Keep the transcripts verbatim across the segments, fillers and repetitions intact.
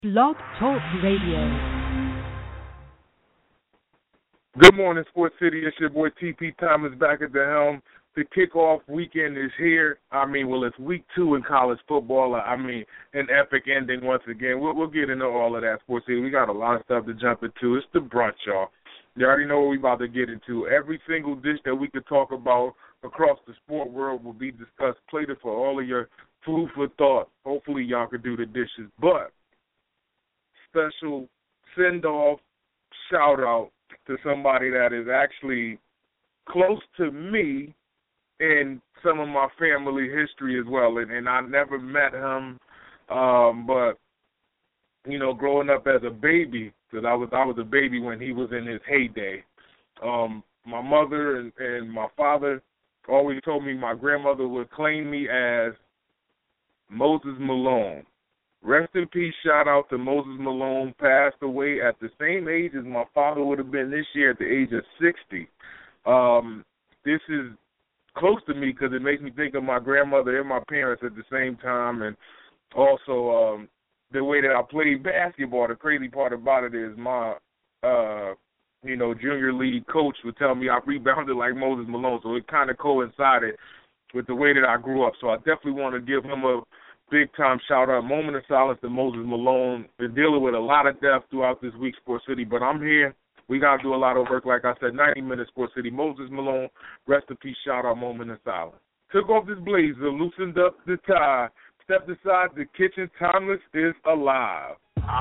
Blog Talk Radio. Good morning, Sports City. It's your boy T P Thomas back at the helm. The kickoff weekend is here. I mean, well, it's week two in college football. I mean, an epic ending once again. We'll, we'll get into all of that, Sports City. We got a lot of stuff to jump into. It's the brunch, y'all. You already know what we're about to get into. Every single dish that we could talk about across the sport world will be discussed, plated for all of your food for thought. Hopefully y'all can do the dishes. But special send-off, shout-out to somebody that is actually close to me in some of my family history as well. And, and I never met him, um, but, you know, growing up as a baby, because I was, I was a baby when he was in his heyday, um, my mother and, and my father always told me my grandmother would claim me as Moses Malone. Rest in peace, shout out to Moses Malone, passed away at the same age as my father would have been this year at the age of sixty. Um, this is close to me because it makes me think of my grandmother and my parents at the same time, and also um, the way that I played basketball. The crazy part about it is my, uh, you know, junior league coach would tell me I rebounded like Moses Malone, so it kind of coincided with the way that I grew up. So I definitely want to give him a big-time shout-out, moment of silence to Moses Malone. Been dealing with a lot of death throughout this week, Sports City, but I'm here. We got to do a lot of work. Like I said, ninety minutes, Sports City. Moses Malone, rest in peace, shout-out, moment of silence. Took off this blazer, loosened up the tie, stepped aside, the kitchen, timeless is alive.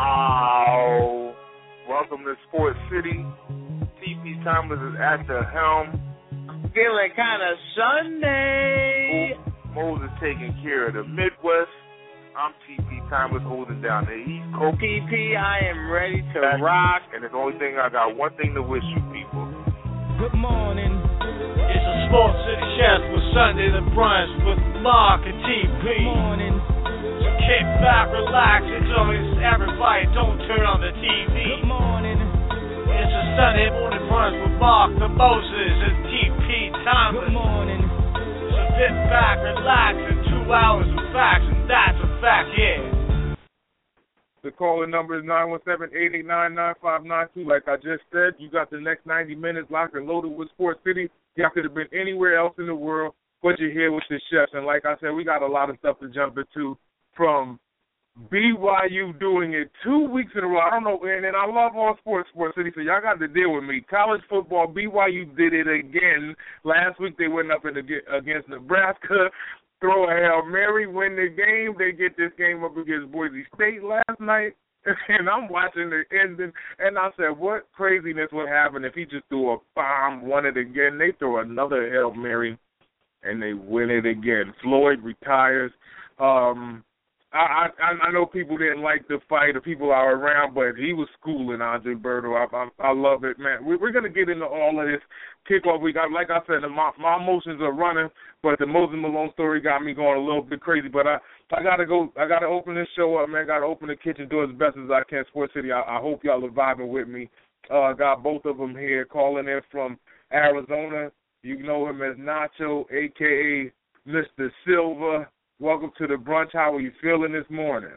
Oh, welcome to Sports City. T P Timeless is at the helm. Feeling kind of Sunday. Moses taking care of the Midwest. I'm T P Timeless holding down the East Coast. T P, I am ready to That's, rock. And the only thing, I got one thing to wish you people. Good morning. It's a Sports City Chef with Sunday the Brunch with Mark and T P. Good morning. So kick back, relax, enjoy everybody. Don't turn on the T V. Good morning. It's a Sunday morning brunch with Mark, the Moses, and T P Timeless. Good morning. So sit back, relax, in two hours of facts, and that's a fact, yeah. The calling number is nine one seven, eight eight nine, nine five nine two. Like I just said, you got the next ninety minutes locked and loaded with Sports City. You could have been anywhere else in the world, but you're here with the chefs. And like I said, we got a lot of stuff to jump into, from B Y U doing it two weeks in a row. I don't know, and, and I love all sports, Sports City, so y'all got to deal with me. College football, B Y U did it again. Last week they went up in the, against Nebraska, throw a Hail Mary, win the game. They get this game up against Boise State last night, and I'm watching the ending, and I said, what craziness would happen if he just threw a bomb, won it again. They throw another Hail Mary, and they win it again. Floyd retires. Um... I, I I know people didn't like the fight, the people are around, but he was schooling Andre Berto. I, I I love it, man. We, we're gonna get into all of this kickoff week. I, like I said, my my emotions are running, but the Moses Malone story got me going a little bit crazy. But I I gotta go. I gotta open this show up, man. Gotta open the kitchen door as best as I can. Sports City. I, I hope y'all are vibing with me. Uh, got both of them here calling in from Arizona. You know him as Nacho, aka Mister Silva. Welcome to the brunch. How are you feeling this morning?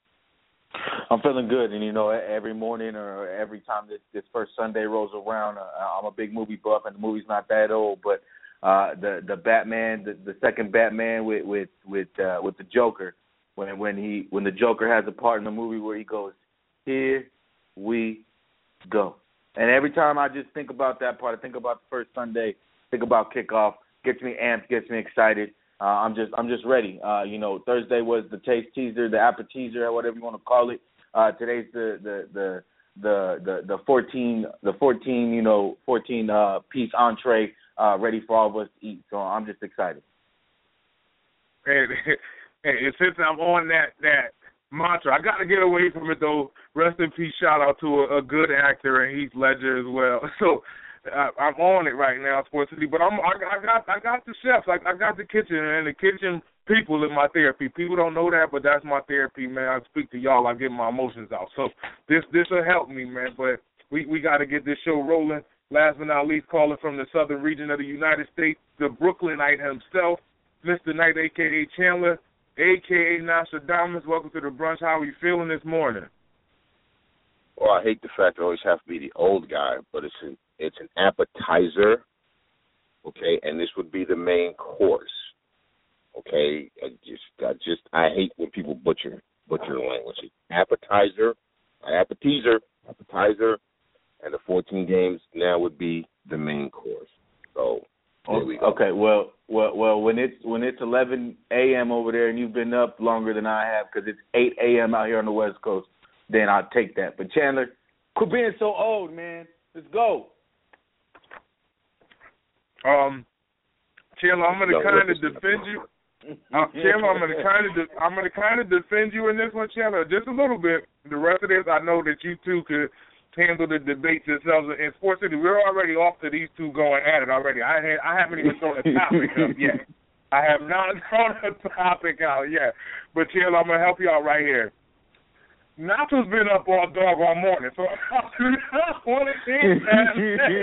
I'm feeling good, and you know, every morning or every time this, this first Sunday rolls around, uh, I'm a big movie buff, and the movie's not that old. But uh, the the Batman, the, the second Batman with with with uh, with the Joker, when when he when the Joker has a part in the movie where he goes, "Here we go," and every time I just think about that part, I think about the first Sunday, think about kickoff, gets me amped, gets me excited. Uh, I'm just I'm just ready. Uh, you know, Thursday was the taste teaser, the appetizer, whatever you want to call it. Uh, today's the the the the the the fourteen the fourteen you know fourteen uh, piece entree uh, ready for all of us to eat. So I'm just excited. And, and since I'm on that that mantra, I got to get away from it though. Rest in peace. Shout out to a, a good actor and Heath Ledger as well. So. I, I'm on it right now, Sports City, but I'm I, I got I got the chefs, I, I got the kitchen, and the kitchen people in my therapy. People don't know that, but that's my therapy, man. I speak to y'all, I get my emotions out. So this this will help me, man. But we we got to get this show rolling. Last but not least, calling from the southern region of the United States, the Brooklynite himself, Mister Knight, a k a. Chandler, a k a. Nostradamus. Welcome to the brunch. How are you feeling this morning? Well, I hate the fact that I always have to be the old guy, but it's an it's an appetizer, okay, and this would be the main course, okay. I just I just I hate when people butcher butcher the language. Appetizer, appetizer, appetizer, and the fourteen games now would be the main course. So there we go. Okay, well, well, well, when it's when it's eleven a.m. over there and you've been up longer than I have because it's eight a.m. out here on the West Coast, then I'll take that. But Chandler, quit being so old, man. Let's go. Um, Chandler, I'm gonna kind of defend you. Uh, Chandler, I'm gonna kind of de- I'm gonna kind of defend you in this one, Chandler, just a little bit. The rest of this, I know that you two could handle the debates yourselves in Sports City. We're already off to these two going at it already. I ha- I haven't even thrown a topic up yet. I have not thrown a topic out yet. But Chandler, I'm gonna help you out right here. Nacho's been up all dog all morning, so I do not want to hear that.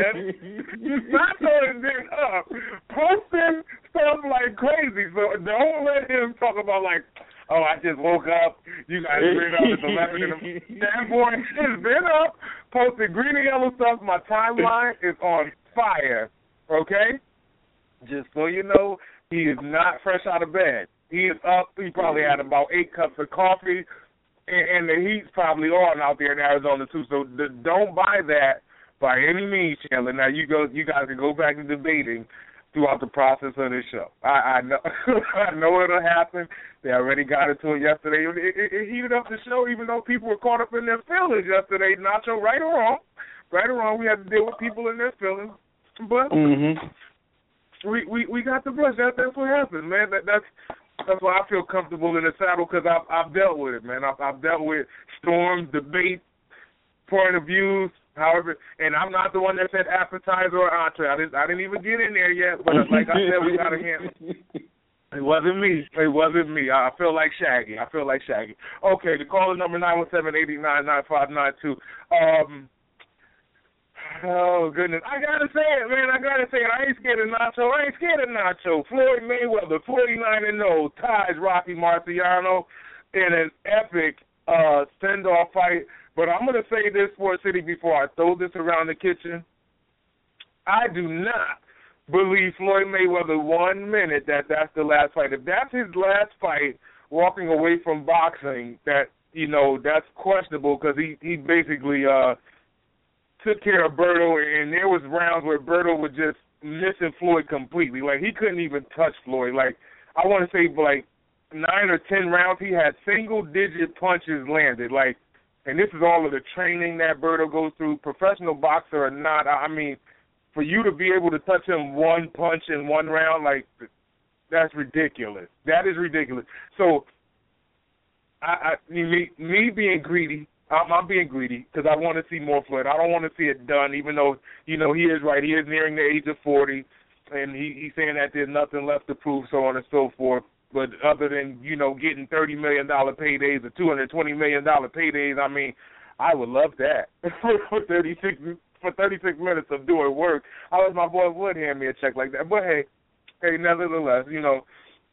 Nacho has been up, posting stuff like crazy, so don't let him talk about, like, oh, I just woke up, you guys been up at eleven in the morning. That boy has been up, posting green and yellow stuff. My timeline is on fire, okay? Just so you know, he is not fresh out of bed. He is up. He probably had about eight cups of coffee. And the heat's probably on out there in Arizona too, so the, don't buy that by any means, Chandler. Now you go, you guys can go back to debating throughout the process of this show. I, I know, I know it'll happen. They already got into it yesterday. It, it, it heated up the show, even though people were caught up in their feelings yesterday. Nacho, right or wrong, right or wrong, we had to deal with people in their feelings, but mm-hmm. we, we we got the brush. That that's what happened, man. That that's. That's why I feel comfortable in the saddle because I've, I've dealt with it, man. I've, I've dealt with storms, debate, point of views, however. And I'm not the one that said appetizer or entree. I didn't, I didn't even get in there yet. But like I said, we got to handle it. It wasn't me. It wasn't me. I feel like Shaggy. I feel like Shaggy. Okay, the caller number nine one seven, eight eight nine, nine five nine two. Um. Oh, goodness. I got to say it, man. I got to say it. I ain't scared of Nacho. I ain't scared of Nacho. Floyd Mayweather, forty-nine and oh, ties Rocky Marciano in an epic uh, send-off fight. But I'm going to say this, Sports City, before I throw this around the kitchen. I do not believe Floyd Mayweather one minute that that's the last fight. If that's his last fight, walking away from boxing, that, you know, that's questionable because he, he basically uh, – took care of Berto, and there was rounds where Berto was just missing Floyd completely. Like, he couldn't even touch Floyd. Like, I want to say, like, nine or ten rounds, he had single-digit punches landed. Like, and this is all of the training that Berto goes through. Professional boxer or not, I mean, for you to be able to touch him one punch in one round, like, that's ridiculous. That is ridiculous. So, I, I me, me being greedy, I'm, I'm being greedy because I want to see more Floyd. I don't want to see it done, even though, you know, he is right. He is nearing the age of forty, and he, he's saying that there's nothing left to prove, so on and so forth. But other than, you know, getting thirty million dollars paydays or two hundred twenty million dollars paydays, I mean, I would love that for thirty-six for thirty-six minutes of doing work. I wish my boy would hand me a check like that. But, hey, hey, nevertheless, you know,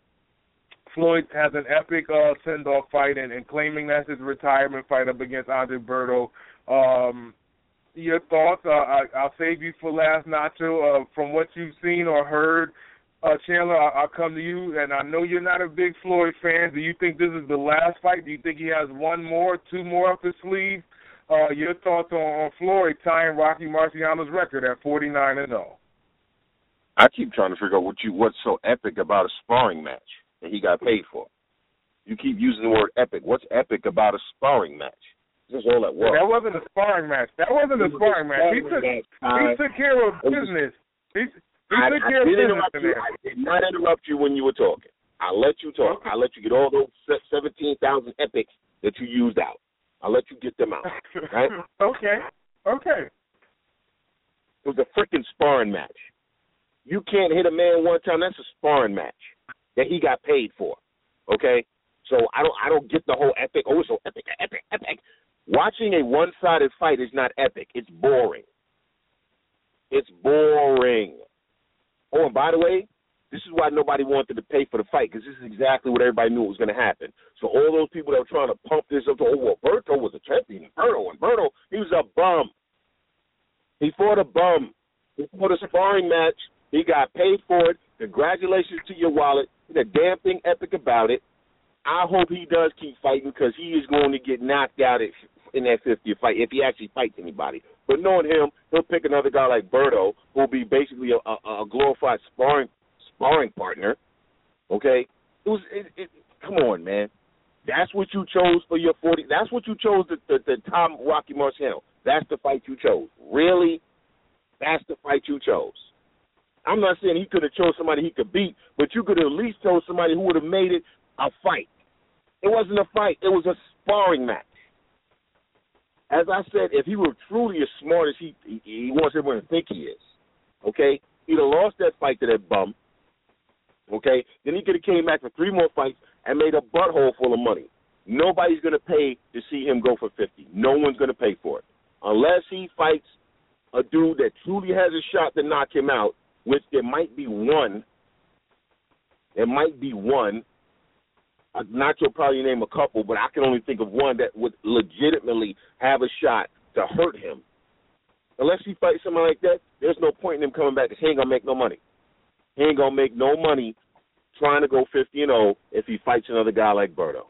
Floyd has an epic uh, send-off fight and, and claiming that's his retirement fight up against Andre Berto. Um, your thoughts? Uh, I, I'll save you for last, Nacho. Uh, from what you've seen or heard, uh, Chandler, I, I'll come to you. And I know you're not a big Floyd fan. Do you think this is the last fight? Do you think he has one more, two more up his sleeve? Uh, your thoughts on, on Floyd tying Rocky Marciano's record at forty-nine and oh? I keep trying to figure out what you what's so epic about a sparring match that he got paid for. You keep using the word epic. What's epic about a sparring match? This is all that was. That wasn't a sparring match. That wasn't a sparring match. He took, he took care of business. He, he I, took I care of did business. You. I did not interrupt you when you were talking. I let you talk. I let you get all those seventeen thousand epics that you used out. I let you get them out. Right? Okay. Okay. It was a freaking sparring match. You can't hit a man one time. That's a sparring match that he got paid for. Okay? So I don't I don't get the whole epic. Oh, it's so epic, epic, epic. Watching a one-sided fight is not epic. It's boring. It's boring. Oh, and by the way, This is why nobody wanted to pay for the fight, because this is exactly what everybody knew was going to happen. So all those people that were trying to pump this up, to, oh, well, Berto was a champion. Berto, and Berto, he was a bum. He fought a bum. He fought a sparring match. He got paid for it. Congratulations to your wallet. There's a damn thing epic about it. I hope he does keep fighting, because he is going to get knocked out in that fiftieth fight if he actually fights anybody. But knowing him, he'll pick another guy like Berto, who will be basically a, a, a glorified sparring sparring partner. Okay, it was. It, it, come on, man. That's what you chose for your forty. That's what you chose. The, the, the Tom Rocky Marciano. That's the fight you chose. Really, that's the fight you chose. I'm not saying he could have chose somebody he could beat, but you could have at least chose somebody who would have made it a fight. It wasn't a fight. It was a sparring match. As I said, if he were truly as smart as he he, he wants everyone to think he is, okay, he'd have lost that fight to that bum, okay? Then he could have came back for three more fights and made a butthole full of money. Nobody's going to pay to see him go for fifty. No one's going to pay for it. Unless he fights a dude that truly has a shot to knock him out, which there might be one. There might be one. Nacho will probably name a couple, but I can only think of one that would legitimately have a shot to hurt him. Unless he fights someone like that, there's no point in him coming back, because he ain't going to make no money. He ain't going to make no money trying to go fifty and oh if he fights another guy like Berto.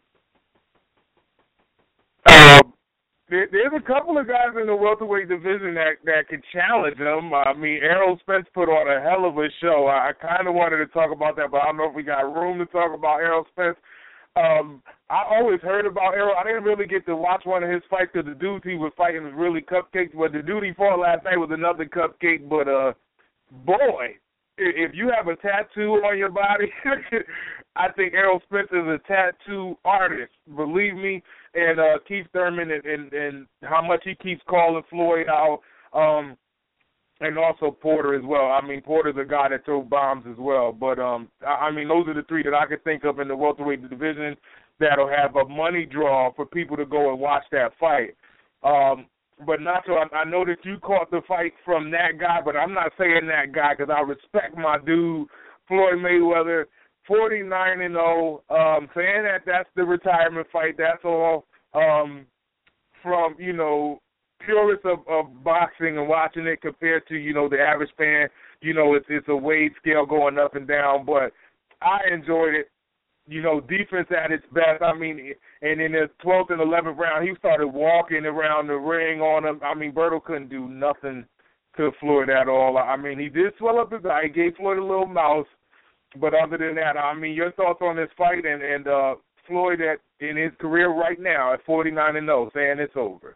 Um, there, there's a couple of guys in the welterweight division that, that can challenge him. I mean, Errol Spence put on a hell of a show. I, I kind of wanted to talk about that, but I don't know if we got room to talk about Errol Spence. Um, I always heard about Errol. I didn't really get to watch one of his fights because the dudes he was fighting was really cupcakes. But the dude he fought last night was another cupcake. But, uh, boy, if you have a tattoo on your body, I think Errol Spence is a tattoo artist. Believe me. And uh, Keith Thurman and, and, and how much he keeps calling Floyd out, um, and also Porter as well. I mean, Porter's a guy that throws bombs as well. But, um, I, I mean, those are the three that I could think of in the welterweight division that'll have a money draw for people to go and watch that fight. Um, but Nacho, I, I know that you caught the fight from that guy, but I'm not saying that guy because I respect my dude, Floyd Mayweather. forty-nine and oh, um, saying that that's the retirement fight, that's all um, from, you know, purists of, of boxing and watching it compared to, you know, the average fan. You know, it's, it's a weight scale going up and down, but I enjoyed it. You know, defense at its best. I mean, and in the twelfth and eleventh round, he started walking around the ring on him. I mean, Berto couldn't do nothing to Floyd at all. I mean, he did swell up his eye. He gave Floyd a little mouse. But other than that, I mean, your thoughts on this fight and, and uh, Floyd at in his career right now at forty-nine and oh, saying it's over.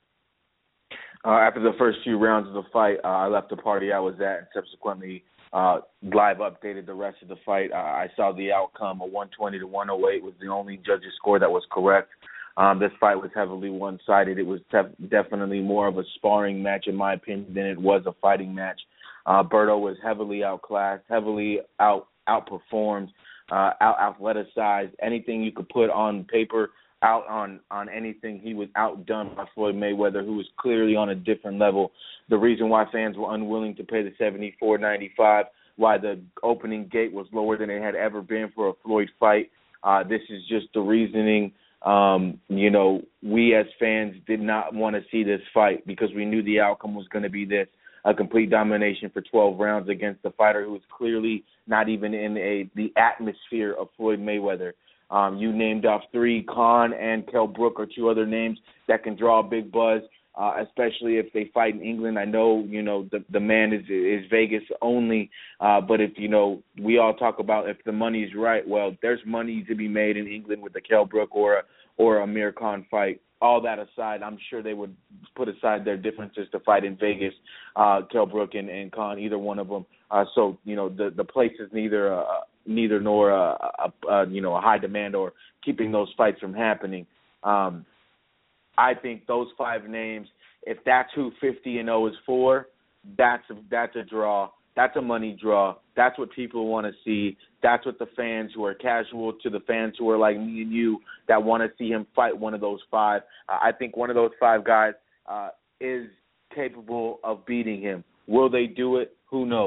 Uh, after the first few rounds of the fight, uh, I left the party I was at and subsequently uh, live updated the rest of the fight. Uh, I saw the outcome of one twenty to one oh eight was the only judge's score that was correct. Um, this fight was heavily one-sided. It was tef- definitely more of a sparring match, in my opinion, than it was a fighting match. Uh, Berto was heavily outclassed, heavily out outperformed, uh, out athleticized. Anything you could put on paper, out on, on anything, he was outdone by Floyd Mayweather, who was clearly on a different level. The reason why fans were unwilling to pay the seventy-four ninety-five, why the opening gate was lower than it had ever been for a Floyd fight, uh, this is just the reasoning. Um, you know, we as fans did not want to see this fight because we knew the outcome was going to be this. A complete domination for twelve rounds against a fighter who is clearly not even in a the atmosphere of Floyd Mayweather. Um, you named off three, Khan and Kell Brook are two other names that can draw a big buzz, uh, especially if they fight in England. I know, you know, the the man is is Vegas only, uh, but if, you know, we all talk about if the money's right, well, there's money to be made in England with the Kell Brook or a, or a Amir Khan fight. All that aside, I'm sure they would put aside their differences to fight in Vegas, uh, Kell Brook and, and Khan, either one of them. Uh, so, you know, the the place is neither uh, neither nor a, a, a you know a high demand or keeping those fights from happening. Um, I think those five names, if that's who fifty and oh is for, that's a, that's a draw. That's a money draw. That's what people want to see. That's what the fans who are casual to the fans who are like me and you that want to see him fight one of those five. Uh, I think one of those five guys uh, is capable of beating him. Will they do it? Who knows?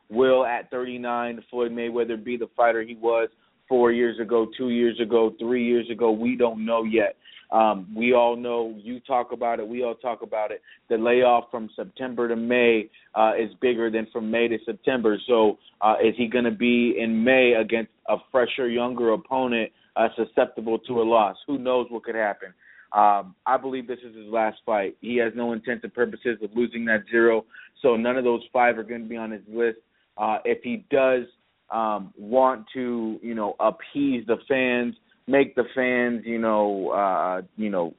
will at thirty-nine Floyd Mayweather be the fighter he was four years ago, two years ago, three years ago? We don't know yet. Um, we all know, you talk about it, we all talk about it, the layoff from September to May uh, is bigger than from May to September. So uh, is he going to be in May against a fresher, younger opponent uh, susceptible to a loss? Who knows what could happen? Um, I believe this is his last fight. He has no intent and purposes of losing that zero, so none of those five are going to be on his list. Uh, if he does um, want to, you know, appease the fans, make the fans, you know, uh, you know,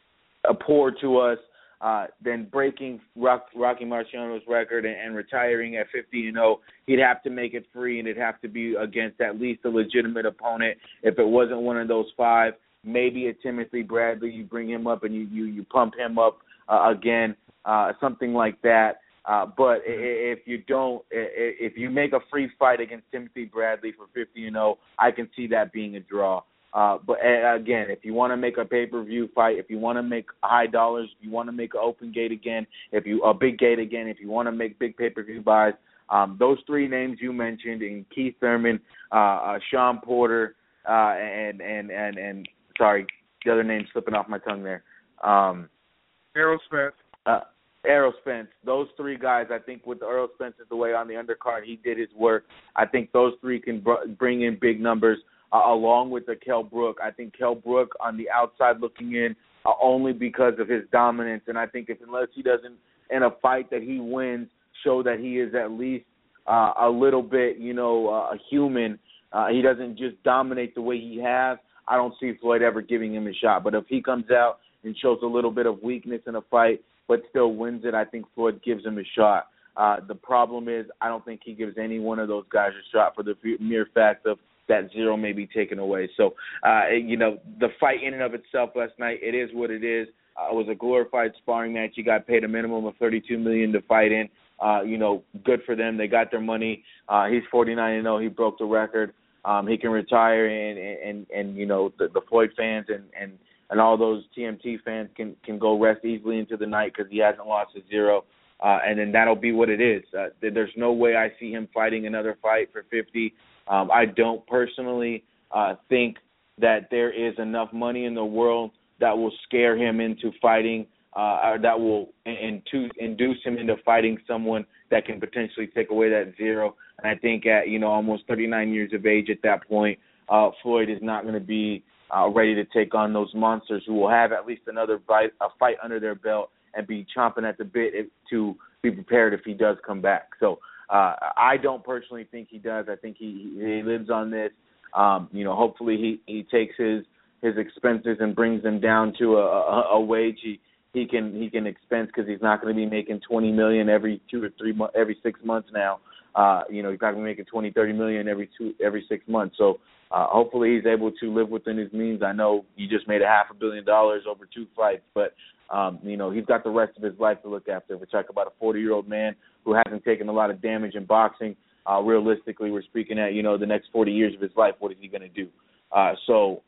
abhor to us, uh, then breaking Rock, Rocky Marciano's record and, and retiring at fifty and oh, he'd have to make it free, and it'd have to be against at least a legitimate opponent. If it wasn't one of those five, maybe a Timothy Bradley, you bring him up and you, you, you pump him up uh, again, uh, something like that. Uh, but if you don't, if you make a free fight against Timothy Bradley for fifty and oh, I can see that being a draw. Uh, but again, if you want to make a pay-per-view fight, if you want to make high dollars, if you want to make an open gate again, if you a big gate again, if you want to make big pay-per-view buys, um, those three names you mentioned, in Keith Thurman, uh, uh, Sean Porter, uh, and and and and sorry, the other name's slipping off my tongue there. Um, Errol Spence. Uh, Errol Spence. Those three guys, I think, with Errol Spence is the way on the undercard, he did his work. I think those three can br- bring in big numbers. Uh, along with the Kell Brook. I think Kell Brook on the outside looking in uh, only because of his dominance. And I think if unless he doesn't, in a fight that he wins, show that he is at least uh, a little bit, you know, uh, a human, uh, he doesn't just dominate the way he has, I don't see Floyd ever giving him a shot. But if he comes out and shows a little bit of weakness in a fight but still wins it, I think Floyd gives him a shot. Uh, the problem is I don't think he gives any one of those guys a shot for the mere fact of that zero may be taken away. So, uh, you know, the fight in and of itself last night, it is what it is. Uh, it was a glorified sparring match. You got paid a minimum of thirty-two million dollars to fight in. Uh, you know, good for them. They got their money. Uh, he's forty-nine and oh. He broke the record. Um, he can retire, and, and, and you know, the, the Floyd fans and, and, and all those T M T fans can, can go rest easily into the night because he hasn't lost a zero. Uh, and then that'll be what it is. Uh, there's no way I see him fighting another fight for fifty. Um, I don't personally uh, think that there is enough money in the world that will scare him into fighting, uh, or that will in, to induce him into fighting someone that can potentially take away that zero. And I think at, you know, almost thirty-nine years of age at that point, uh, Floyd is not going to be uh, ready to take on those monsters who will have at least another fight, a fight under their belt and be chomping at the bit to be prepared if he does come back. So, Uh, I don't personally think he does. I think he he lives on this. Um, you know, hopefully he, he takes his, his expenses and brings them down to a, a, a wage he, he can he can expense because he's not going to be making twenty million every two or three mo- every six months now. Uh, you know, he's not going to be making twenty, thirty million every two every six months. So uh, hopefully he's able to live within his means. I know he just made a half a billion dollars over two fights, but um, you know, he's got the rest of his life to look after. We're talking about a forty-year-old man who hasn't taken a lot of damage in boxing. Uh, realistically, we're speaking at, you know, the next forty years of his life, what is he going to do? Uh, so,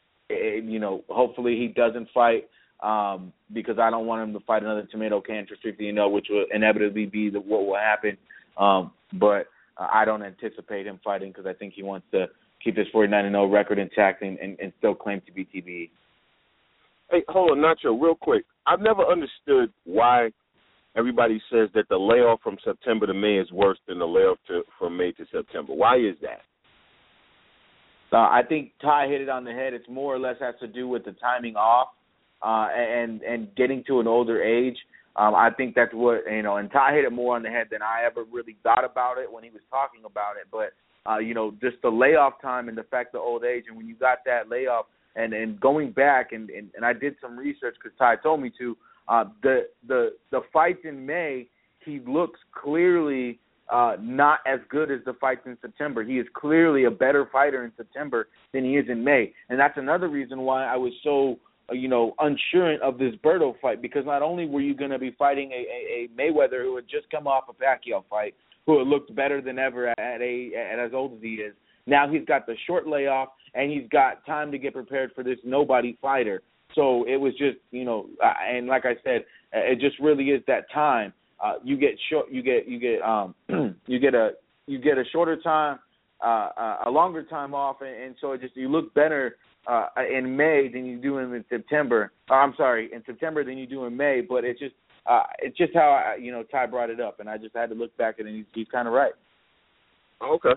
it, you know, hopefully he doesn't fight um, because I don't want him to fight another tomato can for fifty and oh, which will inevitably be the, what will happen. Um, but uh, I don't anticipate him fighting because I think he wants to keep his forty-nine and oh record intact and, and, and still claim to be T B E. Hey, hold on, Nacho, real quick. I've never understood why everybody says that the layoff from September to May is worse than the layoff to, from May to September. Why is that? Uh, I think Ty hit it on the head. It's more or less has to do with the timing off uh, and and getting to an older age. Um, I think that's what, you know, and Ty hit it more on the head than I ever really thought about it when he was talking about it. But, uh, you know, just the layoff time and the fact of old age, and when you got that layoff, and, and going back, and, and, and I did some research because Ty told me to, uh, the, the, the fights in May, he looks clearly uh, not as good as the fights in September. He is clearly a better fighter in September than he is in May. And that's another reason why I was so, uh, you know, unsure of this Berto fight, because not only were you going to be fighting a, a, a Mayweather who had just come off a Pacquiao fight, who had looked better than ever at, a, at as old as he is. Now he's got the short layoff, and he's got time to get prepared for this nobody fighter. So it was just, you know, uh, and like I said, it just really is that time. uh, you get short, you get you get um, you get a you get a shorter time, uh, a longer time off, and, and so it just you look better uh, in May than you do in September. Uh, I'm sorry, in September than you do in May. But it's just uh, it's just how I, you know Ty brought it up, and I just had to look back at it, and he's, he's kind of right. Okay.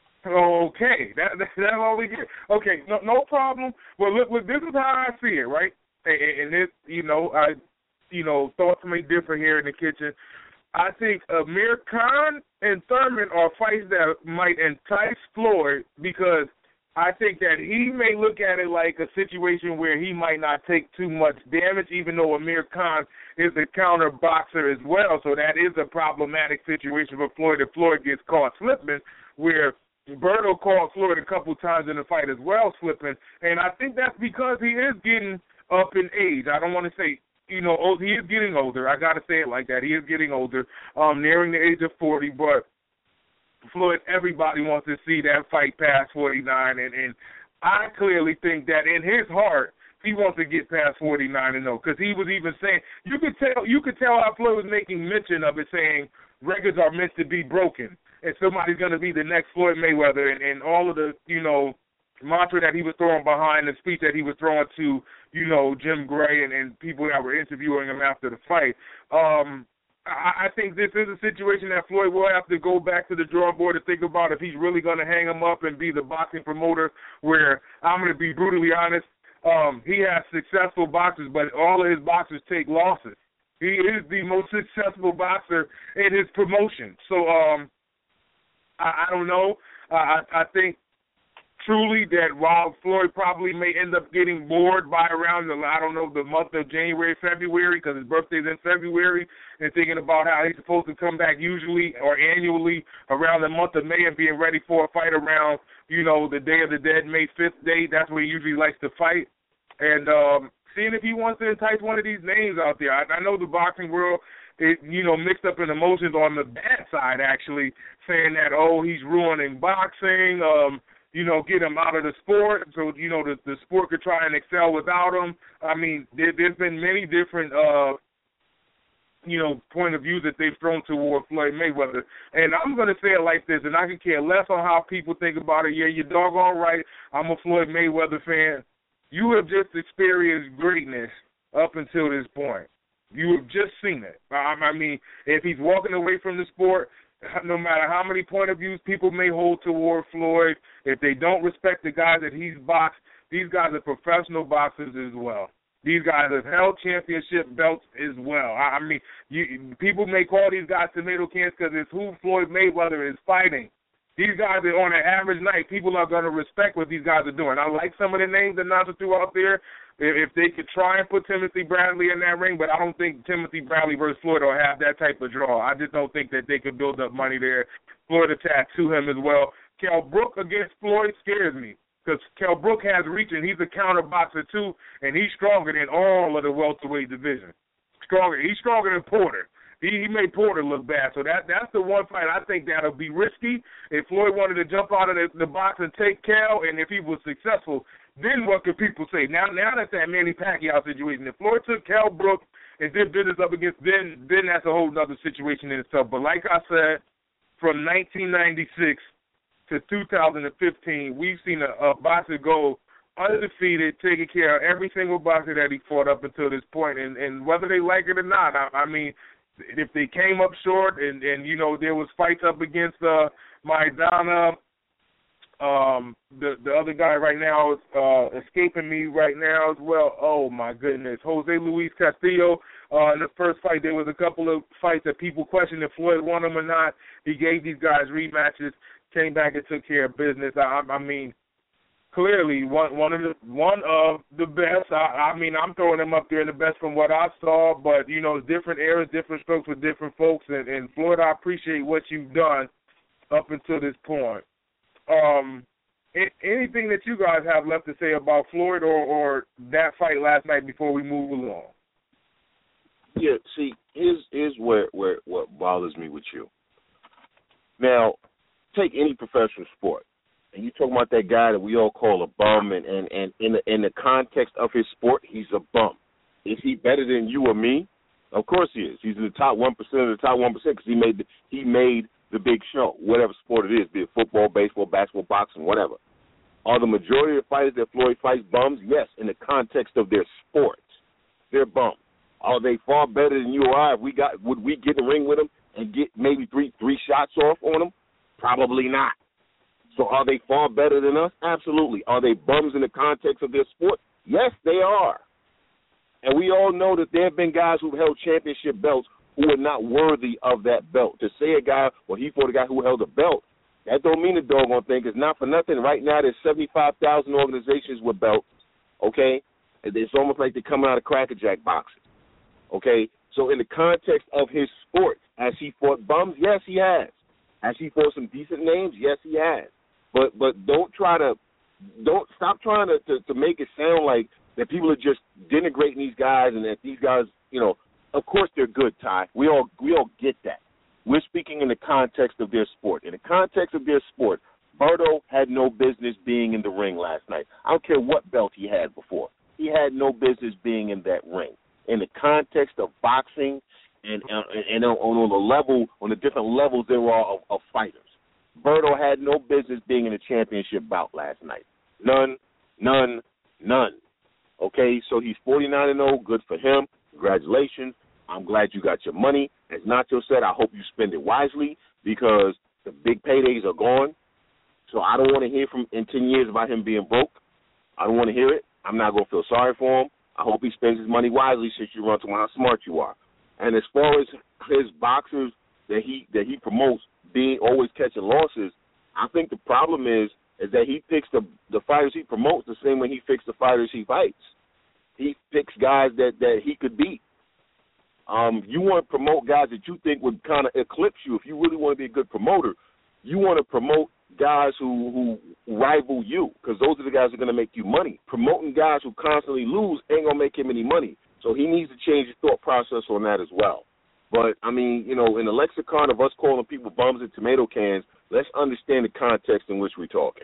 Okay, that, that that's all we get. Okay, no no problem. Well, look, look, this is how I see it, right? And, and this, you know, I, you know, thoughts may differ here in the kitchen. I think Amir Khan and Thurman are fights that might entice Floyd because I think that he may look at it like a situation where he might not take too much damage, even though Amir Khan is a counter boxer as well. So that is a problematic situation for Floyd if Floyd gets caught slipping, where Berto called Floyd a couple times in the fight as well, slipping, and I think that's because he is getting up in age. I don't want to say, you know, oh, he is getting older. I got to say it like that. He is getting older, um, nearing the age of forty, but Floyd, everybody wants to see that fight past forty-nine, and, and I clearly think that in his heart, he wants to get past forty-nine and oh, because he was even saying, you could tell, you could tell how Floyd was making mention of it, saying records are meant to be broken. And somebody's going to be the next Floyd Mayweather, and, and all of the, you know, mantra that he was throwing behind the speech that he was throwing to, you know, Jim Gray and, and people that were interviewing him after the fight. Um, I, I think this is a situation that Floyd will have to go back to the drawing board to think about if he's really going to hang him up and be the boxing promoter, where I'm going to be brutally honest, um, he has successful boxers, but all of his boxers take losses. He is the most successful boxer in his promotion. So, um, I, I don't know. Uh, I, I think truly that while Floyd probably may end up getting bored by around the, I don't know, the month of January, February, because his birthday's in February, and thinking about how he's supposed to come back usually or annually around the month of May and being ready for a fight around, you know, the Day of the Dead, May fifth day. That's where he usually likes to fight. And um, seeing if he wants to entice one of these names out there. I, I know the boxing world, it, you know, mixed up in emotions on the bad side, actually, saying that, oh, he's ruining boxing, um, you know, get him out of the sport so, you know, the, the sport could try and excel without him. I mean, there, there's been many different, uh, you know, point of views that they've thrown toward Floyd Mayweather. And I'm going to say it like this, and I can care less on how people think about it. Yeah, you're doggone right. I'm a Floyd Mayweather fan. You have just experienced greatness up until this point. You have just seen it. I, I mean, if he's walking away from the sport, no matter how many point of views people may hold toward Floyd, if they don't respect the guys that he's boxed, these guys are professional boxers as well. These guys have held championship belts as well. I, I mean, you, people may call these guys tomato cans because it's who Floyd Mayweather is fighting. These guys are on an average night. People are going to respect what these guys are doing. I like some of the names that Nasa threw out there. If, if they could try and put Timothy Bradley in that ring, but I don't think Timothy Bradley versus Floyd will have that type of draw. I just don't think that they could build up money there. Floyd to tattoo him as well. Kell Brook against Floyd scares me because Kell Brook has reach, and he's a counter boxer too, and he's stronger than all of the welterweight division. Stronger. He's stronger than Porter. He, he made Porter look bad. So that that's the one fight I think that'll be risky. If Floyd wanted to jump out of the, the box and take Kell, and if he was successful, then what could people say? Now now that's that Manny Pacquiao situation. If Floyd took Kell Brook and did business up against, then then that's a whole other situation in itself. But like I said, from nineteen ninety-six to two thousand fifteen, we've seen a, a boxer go undefeated, taking care of every single boxer that he fought up until this point. And, and whether they like it or not, I, I mean, if they came up short and, and you know, there was fights up against uh, Maidana, um, the the other guy right now is uh, escaping me right now as well. Oh, my goodness. Jose Luis Castillo. Uh, in the first fight, there was a couple of fights that people questioned if Floyd won them or not. He gave these guys rematches, came back and took care of business. I, I mean, clearly one one of the one of the best. I, I mean, I'm throwing them up there in the best from what I saw, but you know, different eras, different strokes with different folks. And, and Floyd, I appreciate what you've done up until this point. Um, anything that you guys have left to say about Floyd or, or that fight last night before we move along? Yeah, see, here's here's where, where what bothers me with you. Now, take any professional sport. And you talking about that guy that we all call a bum, and, and, and in the in the context of his sport, he's a bum. Is he better than you or me? Of course he is. He's in the top one percent of the top one percent because he made the, he made the big show, whatever sport it is, be it football, baseball, basketball, boxing, whatever. Are the majority of the fighters that Floyd fights bums? Yes, in the context of their sports. They're bums. Are they far better than you or I? If we got, would we get in the ring with them and get maybe three three shots off on them? Probably not. So are they far better than us? Absolutely. Are they bums in the context of their sport? Yes, they are. And we all know that there have been guys who've held championship belts who are not worthy of that belt. To say a guy, well, he fought a guy who held a belt, that don't mean a doggone thing, because not for nothing. Right now there's seventy-five thousand organizations with belts, okay? It's almost like they're coming out of Cracker Jack boxes, okay? So in the context of his sport, has he fought bums? Yes, he has. Has he fought some decent names? Yes, he has. But but don't try to, don't stop trying to, to, to make it sound like that people are just denigrating these guys and that these guys, you know, of course they're good, Ty. We all we all get that. We're speaking in the context of their sport. In the context of their sport, Berto had no business being in the ring last night. I don't care what belt he had before. He had no business being in that ring. In the context of boxing and and, and on, on the level, on the different levels there are of, of fighters, Berto had no business being in a championship bout last night. None, none, none. Okay, so he's forty-nine and oh. Good for him. Congratulations. I'm glad you got your money. As Nacho said, I hope you spend it wisely because the big paydays are gone. So I don't want to hear from in ten years about him being broke. I don't want to hear it. I'm not going to feel sorry for him. I hope he spends his money wisely since you run to how smart you are. And as far as his boxers that he that he promotes being always catching losses, I think the problem is is that he picks the the fighters he promotes the same way he picks the fighters he fights. He picks guys that, that he could beat. Um, you want to promote guys that you think would kind of eclipse you. If you really want to be a good promoter, you want to promote guys who, who rival you because those are the guys who are going to make you money. Promoting guys who constantly lose ain't going to make him any money. So he needs to change his thought process on that as well. But, I mean, you know, in the lexicon of us calling people bums and tomato cans, let's understand the context in which we're talking.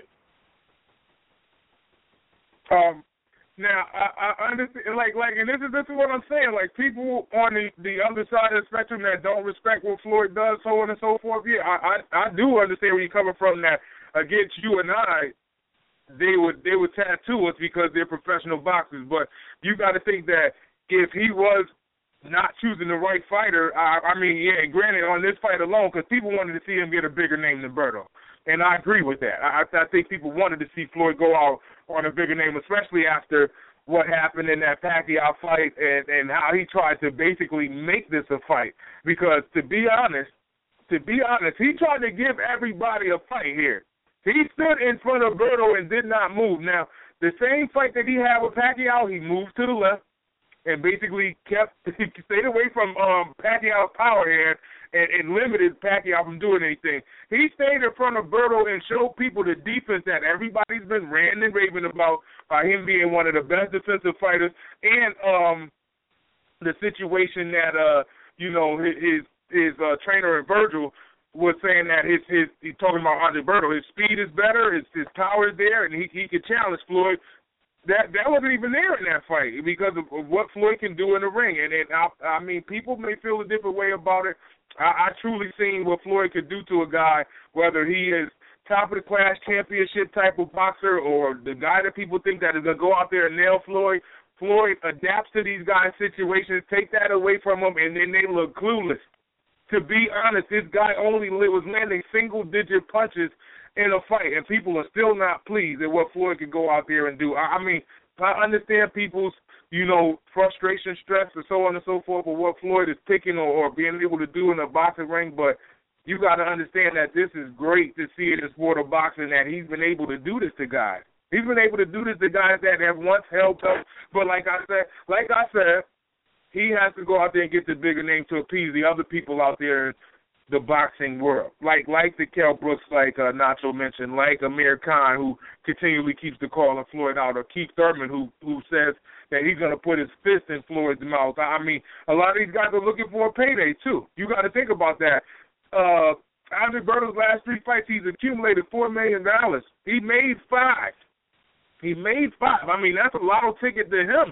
Um. Now, I, I understand, like, like, and this is this is what I'm saying. Like, people on the, the other side of the spectrum that don't respect what Floyd does, so on and so forth. Yeah, I, I, I do understand where you're coming from. That against you and I, they would they would tattoo us because they're professional boxers. But you got to think that if he was not choosing the right fighter, I, I mean, yeah, granted on this fight alone, because people wanted to see him get a bigger name than Berto. And I agree with that. I, I think people wanted to see Floyd go out on a bigger name, especially after what happened in that Pacquiao fight and, and how he tried to basically make this a fight. Because to be honest, to be honest, he tried to give everybody a fight here. He stood in front of Berto and did not move. Now, the same fight that he had with Pacquiao, he moved to the left and basically kept stayed away from um, Pacquiao's power hand and, and limited Pacquiao from doing anything. He stayed in front of Berto and showed people the defense that everybody's been ranting and raving about, by him being one of the best defensive fighters, and um, the situation that, uh, you know, his his uh, trainer, Virgil, was saying that his, his he's talking about Andre Berto, his speed is better, his, his power is there, and he, he could challenge Floyd. That that wasn't even there in that fight because of, of what Floyd can do in the ring. And, and I, I mean, people may feel a different way about it. I, I truly seen what Floyd could do to a guy, whether he is top of the class championship type of boxer or the guy that people think that is going to go out there and nail Floyd. Floyd adapts to these guys' situations, take that away from them, and then they look clueless. To be honest, this guy only was landing single-digit punches in a fight, and people are still not pleased at what Floyd could go out there and do. I, I mean, I understand people's, you know, frustration, stress, and so on and so forth with what Floyd is picking or, or being able to do in a boxing ring, but you got to understand that this is great to see in the sport of boxing that he's been able to do this to guys. He's been able to do this to guys that have once held up, but like I said, like I said, he has to go out there and get the bigger name to appease the other people out there in the boxing world, like like the Kell Brooks, like uh, Nacho mentioned, like Amir Khan, who continually keeps the call of Floyd out, or Keith Thurman, who who says that he's going to put his fist in Floyd's mouth. I mean, a lot of these guys are looking for a payday, too. You got to think about that. Uh, Andre Berto's last three fights, he's accumulated four million dollars. He made five. He made five. I mean, that's a lotto ticket to him.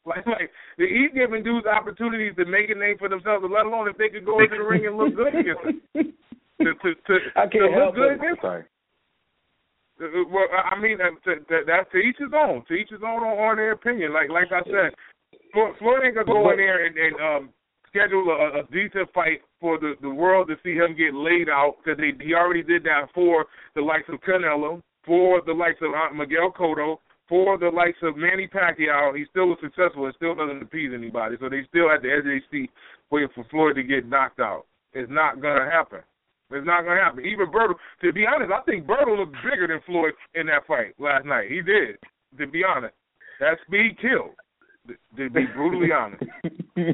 Like, like he's giving dudes opportunities to make a name for themselves, let alone if they could go into the ring and look good against him. To, to, to, I can't to help look good it. Sorry. Well, I mean, to, to, that's to each his own. To each his own on, on their opinion. Like, like I said, Floyd ain't gonna go in there and, and um, schedule a, a decent fight for the, the world to see him get laid out, because he, he already did that for the likes of Canelo, for the likes of Miguel Cotto, for the likes of Manny Pacquiao. He still was successful and still doesn't appease anybody. So they still at the edge of their seat waiting for Floyd to get knocked out. It's not gonna happen. It's not gonna happen. Even Berto, to be honest, I think Berto looked bigger than Floyd in that fight last night. He did. To be honest, that speed killed. To be brutally honest. and,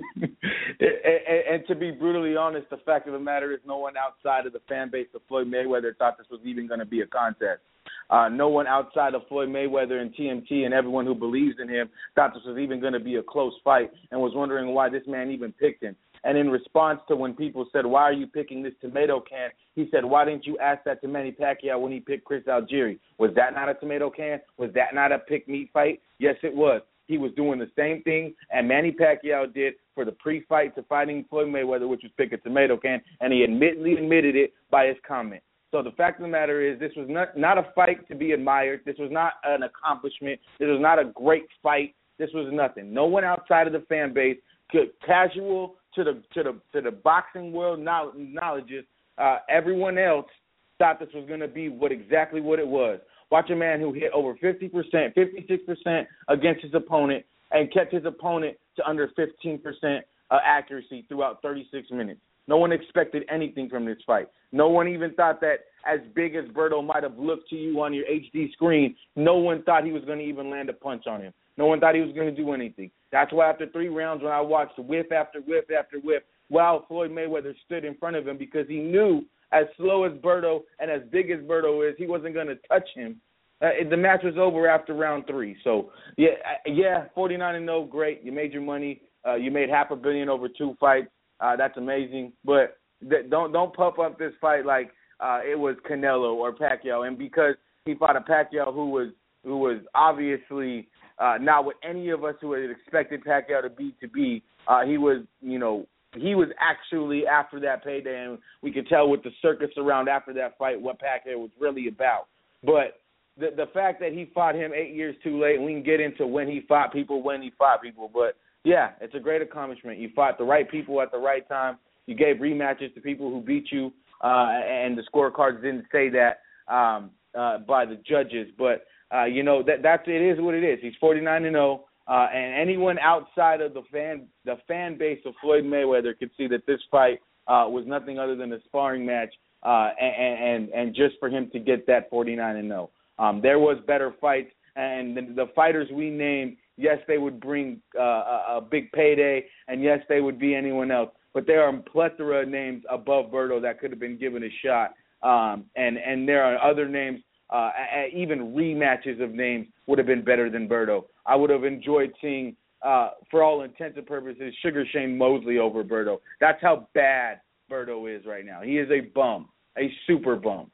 and, and to be brutally honest, the fact of the matter is no one outside of the fan base of Floyd Mayweather thought this was even going to be a contest. Uh, no one outside of Floyd Mayweather and T M T and everyone who believes in him thought this was even going to be a close fight and was wondering why this man even picked him. And in response to when people said, why are you picking this tomato can, he said, why didn't you ask that to Manny Pacquiao when he picked Chris Algieri? Was that not a tomato can? Was that not a pick meat fight? Yes, it was. He was doing the same thing and Manny Pacquiao did for the pre-fight to fighting Floyd Mayweather, which was pick a tomato can, and he admittedly admitted it by his comment. So the fact of the matter is this was not, not a fight to be admired. This was not an accomplishment. This was not a great fight. This was nothing. No one outside of the fan base could, casual to the to the to the boxing world knowledge, uh, everyone else thought this was going to be what exactly what it was. Watch a man who hit over fifty percent, fifty-six percent against his opponent and kept his opponent to under fifteen percent uh, accuracy throughout thirty-six minutes. No one expected anything from this fight. No one even thought that as big as Berto might have looked to you on your H D screen, no one thought he was going to even land a punch on him. No one thought he was going to do anything. That's why after three rounds when I watched whiff after whiff after whiff, while Floyd Mayweather stood in front of him because he knew as slow as Berto and as big as Berto is, he wasn't going to touch him. Uh, the match was over after round three. So, yeah, yeah, forty-nine and oh, great. You made your money. Uh, you made half a billion over two fights. Uh, that's amazing. But th- don't don't pump up this fight like uh, it was Canelo or Pacquiao. And because he fought a Pacquiao who was who was obviously uh, not what any of us who had expected Pacquiao to be to be, uh, he was, you know, he was actually after that payday, and we could tell with the circus around after that fight what Pacquiao was really about. But the the fact that he fought him eight years too late, and we can get into when he fought people, when he fought people, but yeah, it's a great accomplishment. You fought the right people at the right time. You gave rematches to people who beat you, uh, and the scorecards didn't say that um, uh, by the judges. But uh, you know that that's it is what it is. He's forty-nine and oh, uh, and anyone outside of the fan the fan base of Floyd Mayweather could see that this fight uh, was nothing other than a sparring match, uh, and, and and just for him to get that forty-nine and oh. Um, there was better fights, and the, the fighters we named, yes, they would bring uh, a, a big payday, and yes, they would be anyone else. But there are a plethora of names above Berto that could have been given a shot, um, and and there are other names, uh, even rematches of names would have been better than Berto. I would have enjoyed seeing, uh, for all intents and purposes, Sugar Shane Mosley over Berto. That's how bad Berto is right now. He is a bum, a super bum.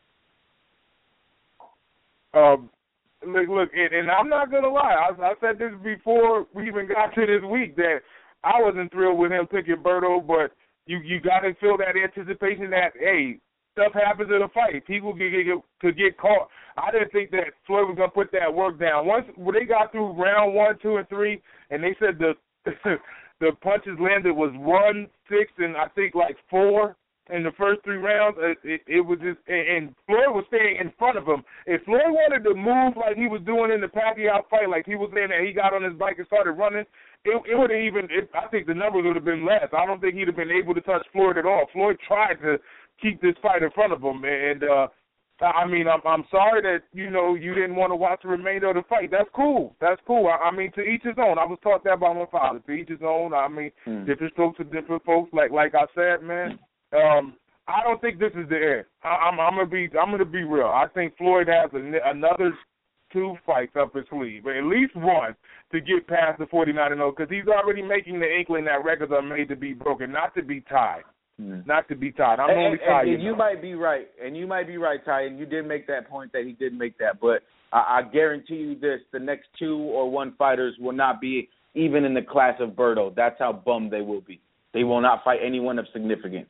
Um, look, look, and, and I'm not gonna lie. I, I said this before we even got to this week that I wasn't thrilled with him picking Berto, but you you got to feel that anticipation that hey, stuff happens in a fight. People could get, could get caught. I didn't think that Floyd was gonna put that work down. Once when they got through round one, two, and three, and they said the the punches landed was one, six, and I think like four. In the first three rounds, it, it, it was just, and, and Floyd was staying in front of him. If Floyd wanted to move like he was doing in the Pacquiao fight, like he was saying that he got on his bike and started running, it, it would have even, it, I think the numbers would have been less. I don't think he'd have been able to touch Floyd at all. Floyd tried to keep this fight in front of him, and uh, I mean, I'm, I'm sorry that, you know, you didn't want to watch the remainder of the fight. That's cool. That's cool. I, I mean, to each his own. I was taught that by my father. To each his own. I mean, hmm. different strokes for different folks. Like, like I said, man. Um, I don't think this is the end. I, I'm, I'm gonna be, I'm gonna be real. I think Floyd has a, another two fights up his sleeve, but at least one to get past the forty-nine and oh, because he's already making the inkling that records are made to be broken, not to be tied, mm. not to be tied. I'm and, only tied. And, and you might be right, and you might be right, Ty, and you did make that point that he did make that, but I, I guarantee you this: the next two or one fighters will not be even in the class of Berto. That's how bummed they will be. They will not fight anyone of significance.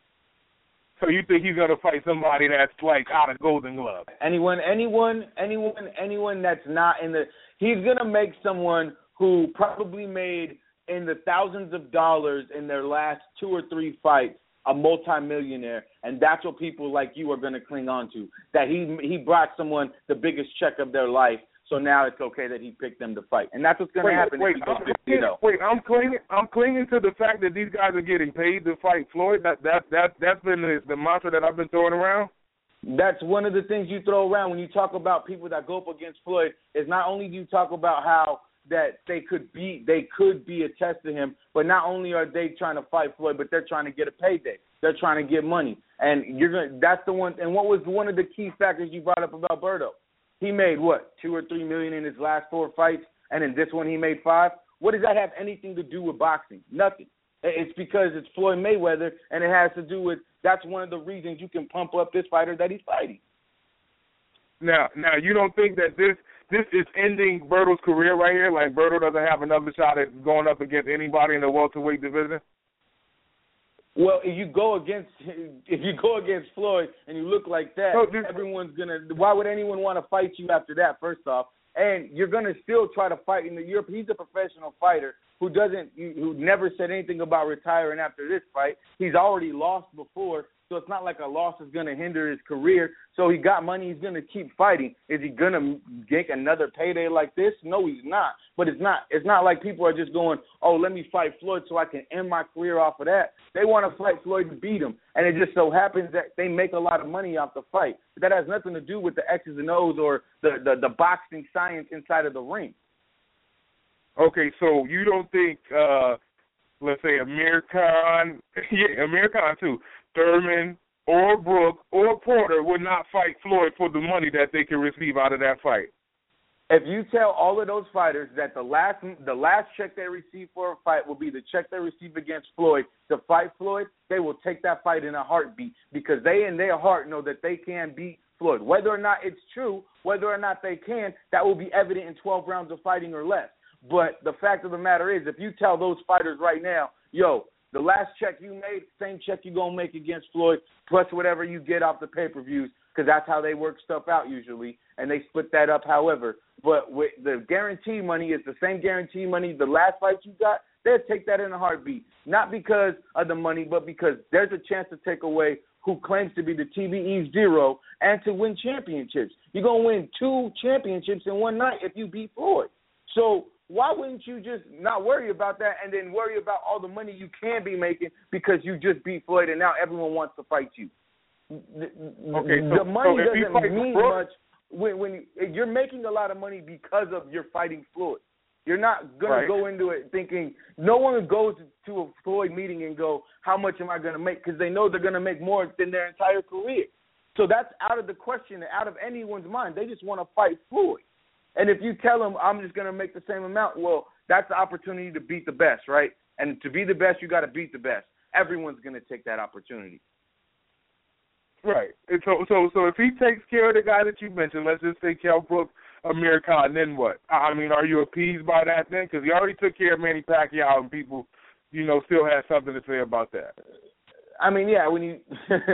So you think he's going to fight somebody that's like out of Golden Glove? Anyone, anyone, anyone, anyone that's not in the – he's going to make someone who probably made in the thousands of dollars in their last two or three fights a multimillionaire, and that's what people like you are going to cling on to, that he he brought someone the biggest check of their life, so now it's okay that he picked them to fight. And that's what's going to happen. Wait, if he I'm, goes fifty, wait, I'm clinging, I'm clinging to the fact that these guys are getting paid to fight Floyd. That that that that's been the, the mantra that I've been throwing around. That's one of the things you throw around when you talk about people that go up against Floyd. Is not only do you talk about how that they could be they could be a test to him, but not only are they trying to fight Floyd, but they're trying to get a payday. They're trying to get money, and you're gonna. That's the one. And what was one of the key factors you brought up about Berto? He made what two or three million in his last four fights, and in this one he made five. What does that have anything to do with boxing? Nothing. It's because it's Floyd Mayweather, and it has to do with that's one of the reasons you can pump up this fighter that he's fighting. Now, now you don't think that this this is ending Berto's career right here? Like Berto doesn't have another shot at going up against anybody in the welterweight division? Well, if you go against if you go against Floyd and you look like that, so this, everyone's gonna. Why would anyone want to fight you after that? First off, and you're gonna still try to fight in the Europe. He's a professional fighter who doesn't, who never said anything about retiring after this fight. He's already lost before, so it's not like a loss is gonna hinder his career. So he got money. He's gonna keep fighting. Is he gonna get another payday like this? No, he's not. But it's not. It's not like people are just going, oh, let me fight Floyd so I can end my career off of that. They want to fight Floyd to beat him, and it just so happens that they make a lot of money off the fight. But that has nothing to do with the X's and O's or the, the, the boxing science inside of the ring. Okay, so you don't think, uh, let's say, Amir Khan, yeah, Amir Khan too, Thurman or Brook or Porter would not fight Floyd for the money that they can receive out of that fight? If you tell all of those fighters that the last the last check they receive for a fight will be the check they receive against Floyd to fight Floyd, they will take that fight in a heartbeat because they in their heart know that they can beat Floyd. Whether or not it's true, whether or not they can, that will be evident in twelve rounds of fighting or less. But the fact of the matter is, if you tell those fighters right now, yo, the last check you made, same check you're going to make against Floyd, plus whatever you get off the pay-per-views, because that's how they work stuff out usually, and they split that up however. But with the guarantee money is the same guarantee money the last fight you got, they'll take that in a heartbeat. Not because of the money, but because there's a chance to take away who claims to be the T B E zero and to win championships. You're going to win two championships in one night if you beat Floyd. So why wouldn't you just not worry about that and then worry about all the money you can be making because you just beat Floyd and now everyone wants to fight you? The, okay, so, the money so doesn't mean Floyd, much when, when you're making a lot of money because of you're fighting Floyd. You're not going right. to go into it thinking no one goes to a Floyd meeting and go, how much am I going to make? Because they know they're going to make more than their entire career. So that's out of the question, out of anyone's mind. They just want to fight Floyd. And if you tell them, I'm just going to make the same amount, well, that's the opportunity to beat the best, right? And to be the best, you got to beat the best. Everyone's going to take that opportunity. Right. And so, so, so if he takes care of the guy that you mentioned, let's just say Kell Brook, Amir Khan, then what? I mean, are you appeased by that then? Because he already took care of Manny Pacquiao, and people, you know, still have something to say about that. I mean, yeah, when you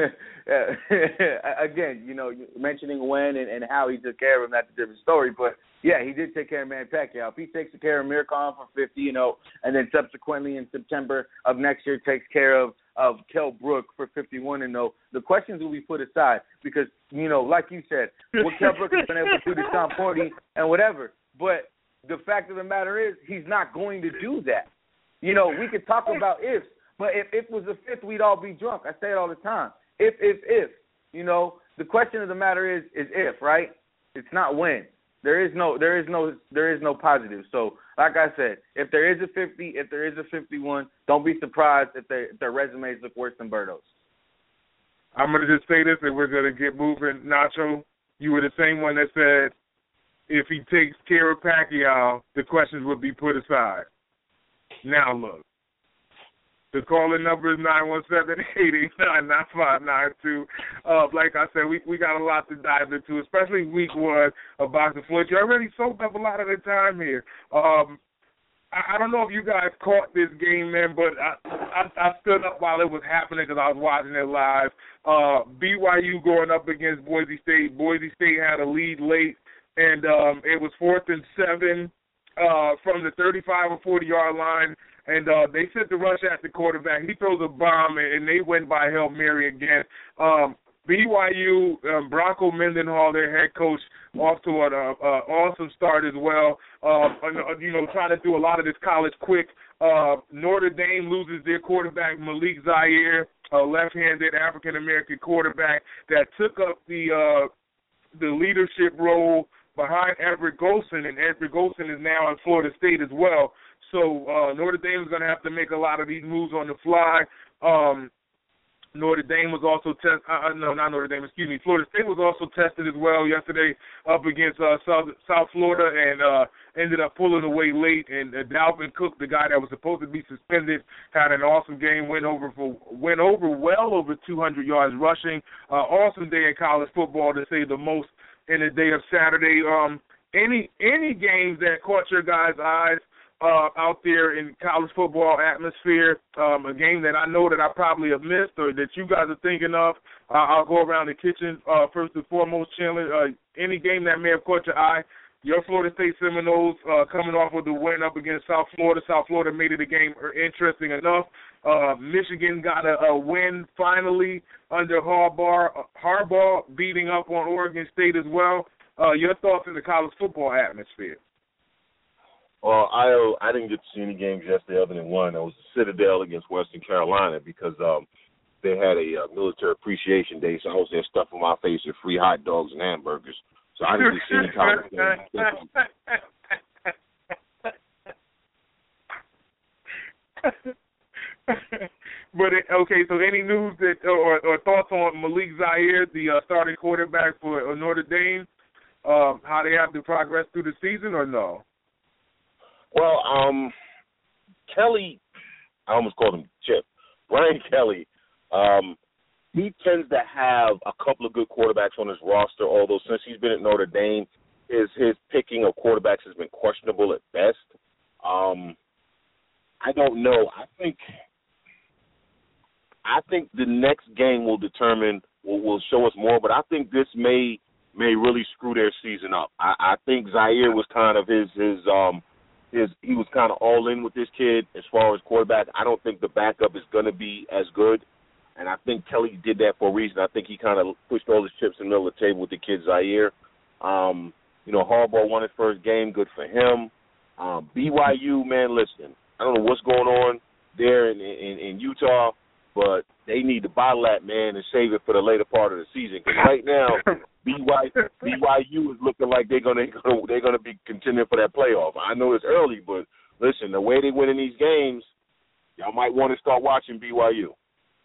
again, you know, mentioning when and, and how he took care of him, that's a different story. But yeah, he did take care of Manny Pacquiao. If he takes care of Amir Khan for fifty, you know, and then subsequently in September of next year takes care of of Kell Brook for fifty-one and oh, the questions will be put aside because, you know, like you said, what Kell Brook has been able to do to Tom Porty and whatever. But the fact of the matter is, he's not going to do that. You know, we could talk about ifs. But if it was the fifth, we'd all be drunk. I say it all the time. If, if, if. You know, the question of the matter is, is if, right? It's not when. There is no, there is no, there is no positive. So, like I said, if there is a fifty, if there is a fifty-one, don't be surprised if, they, if their resumes look worse than Berto's. I'm going to just say this, and we're going to get moving. Nacho, you were the same one that said if he takes care of Pacquiao, the questions would be put aside. Now look. The calling number is nine one seven, eight eight nine, nine five nine two. Uh, like I said, we we got a lot to dive into, especially week one of Boxing Floyd. You already soaked up a lot of the time here. Um, I, I don't know if you guys caught this game, man, but I, I, I stood up while it was happening because I was watching it live. Uh, B Y U going up against Boise State. Boise State had a lead late, and um, it was fourth and seven uh, from the thirty-five or forty-yard line. And uh, they sent the rush at the quarterback. He throws a bomb, and they went by Hail Mary again. Um, B Y U, um, Bronco Mendenhall, their head coach, off to an uh, uh, awesome start as well. Uh, you know, trying to do a lot of this college quick. Uh, Notre Dame loses their quarterback, Malik Zaire, a left-handed African-American quarterback that took up the uh, the leadership role behind Everett Golson, and Everett Golson is now in Florida State as well. So uh, Notre Dame is going to have to make a lot of these moves on the fly. Um, Notre Dame was also tested. Uh, no, not Notre Dame. Excuse me. Florida State was also tested as well yesterday up against uh, South, South Florida, and uh, ended up pulling away late. And uh, Dalvin Cook, the guy that was supposed to be suspended, had an awesome game. Went over for went over well over two hundred yards rushing. Uh, awesome day in college football, to say the most, in the day of Saturday. Um, any any games that caught your guys' eyes Uh, out there in college football atmosphere, um, a game that I know that I probably have missed or that you guys are thinking of? Uh, I'll go around the kitchen uh, first and foremost, Chandler. Uh, any game that may have caught your eye? Your Florida State Seminoles uh, coming off with a win up against South Florida. South Florida made it a game interesting enough. Uh, Michigan got a, a win finally under Harbaugh. Harbaugh beating up on Oregon State as well. Uh, your thoughts in the college football atmosphere? Well, I I didn't get to see any games yesterday other than one. It was the Citadel against Western Carolina because um, they had a uh, military appreciation day, so I was there stuffing my face with free hot dogs and hamburgers. So I didn't see any college games. But it, okay, so any news that or, or thoughts on Malik Zaire, the uh, starting quarterback for Notre Dame, um, how they have to progress through the season, or no? Well, um, Kelly, I almost called him Chip, Brian Kelly, um, he tends to have a couple of good quarterbacks on his roster, although since he's been at Notre Dame, his, his picking of quarterbacks has been questionable at best. Um, I don't know. I think I think the next game will determine, will, will show us more, but I think this may may really screw their season up. I, I think Zaire was kind of his his um. Is he was kind of all in with this kid as far as quarterback. I don't think the backup is going to be as good, and I think Kelly did that for a reason. I think he kind of pushed all his chips in the middle of the table with the kid Zaire. Um, you know, Harbaugh won his first game. Good for him. Um, B Y U, man, listen, I don't know what's going on there in, in, in Utah, but they need to bottle that, man, and save it for the later part of the season. Because right now, B Y U is looking like they're gonna they're gonna be contending for that playoff. I know it's early, but listen, the way they win in these games, y'all might want to start watching B Y U.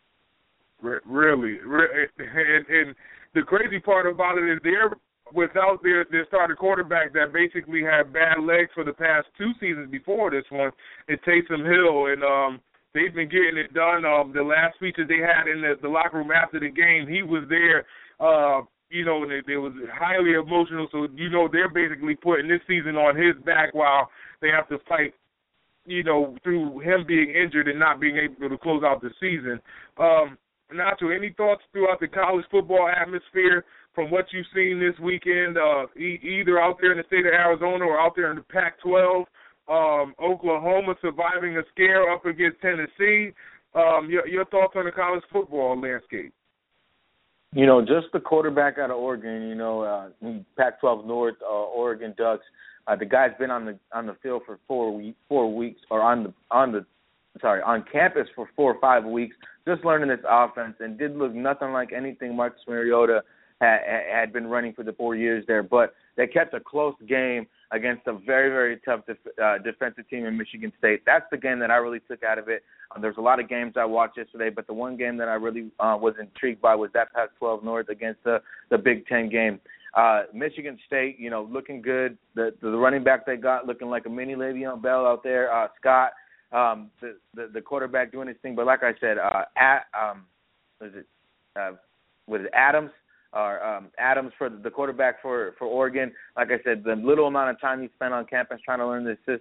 Really, and, and the crazy part about it is they're without their their starting quarterback that basically had bad legs for the past two seasons before this one. It's Taysom Hill, and um, they've been getting it done. Um, the last speech that they had in the, the locker room after the game, he was there. Uh, You know, and it, it was highly emotional. So, you know, they're basically putting this season on his back while they have to fight, you know, through him being injured and not being able to close out the season. Um, Nacho, any thoughts throughout the college football atmosphere from what you've seen this weekend, uh, e- either out there in the state of Arizona or out there in the Pac twelve, um, Oklahoma surviving a scare up against Tennessee? Um, your, your thoughts on the college football landscape? You know, just the quarterback out of Oregon, you know, uh, Pac twelve North, uh, Oregon Ducks. Uh, the guy's been on the on the field for four week, four weeks, or on the on the sorry on campus for four or five weeks, just learning this offense, and did look nothing like anything Marcus Mariota had, had been running for the four years there. But they kept a close game against a very, very tough def- uh, defensive team in Michigan State. That's the game that I really took out of it. Uh, there's a lot of games I watched yesterday, but the one game that I really uh, was intrigued by was that Pac twelve North against the, the Big Ten game. Uh, Michigan State, you know, looking good. The, the running back they got looking like a mini Le'Veon Bell out there. Uh, Scott, um, the, the the quarterback doing his thing. But like I said, uh, at um, was it uh, was it Adams? Or um, Adams for the quarterback for, for Oregon. Like I said, the little amount of time he spent on campus trying to learn this system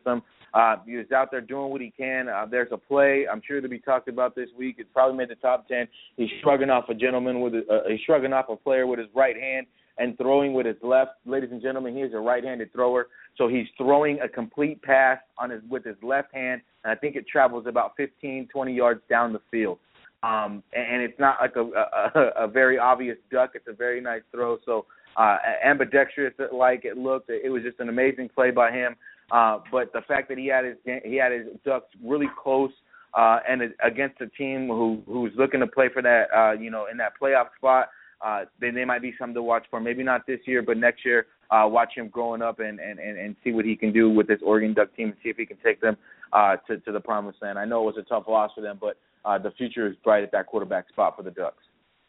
Uh, he was out there doing what he can. Uh, there's a play I'm sure to be talked about this week. It's probably made the top ten. He's shrugging off a gentleman with a, uh, he's shrugging off a player with his right hand and throwing with his left. Ladies and gentlemen, he's a right-handed thrower, so he's throwing a complete pass on his with his left hand, and I think it travels about fifteen, twenty yards down the field. Um, and it's not like a, a, a very obvious duck. It's a very nice throw. So uh, ambidextrous like it looked. It was just an amazing play by him. Uh, but the fact that he had his he had his ducks really close uh, and against a team who who's looking to play for that uh, you know in that playoff spot. Uh, then they might be something to watch for. Maybe not this year, but next year, uh, watch him growing up and, and, and, and see what he can do with this Oregon Duck team and see if he can take them uh, to, to the promised land. I know it was a tough loss for them, but uh, the future is bright at that quarterback spot for the Ducks.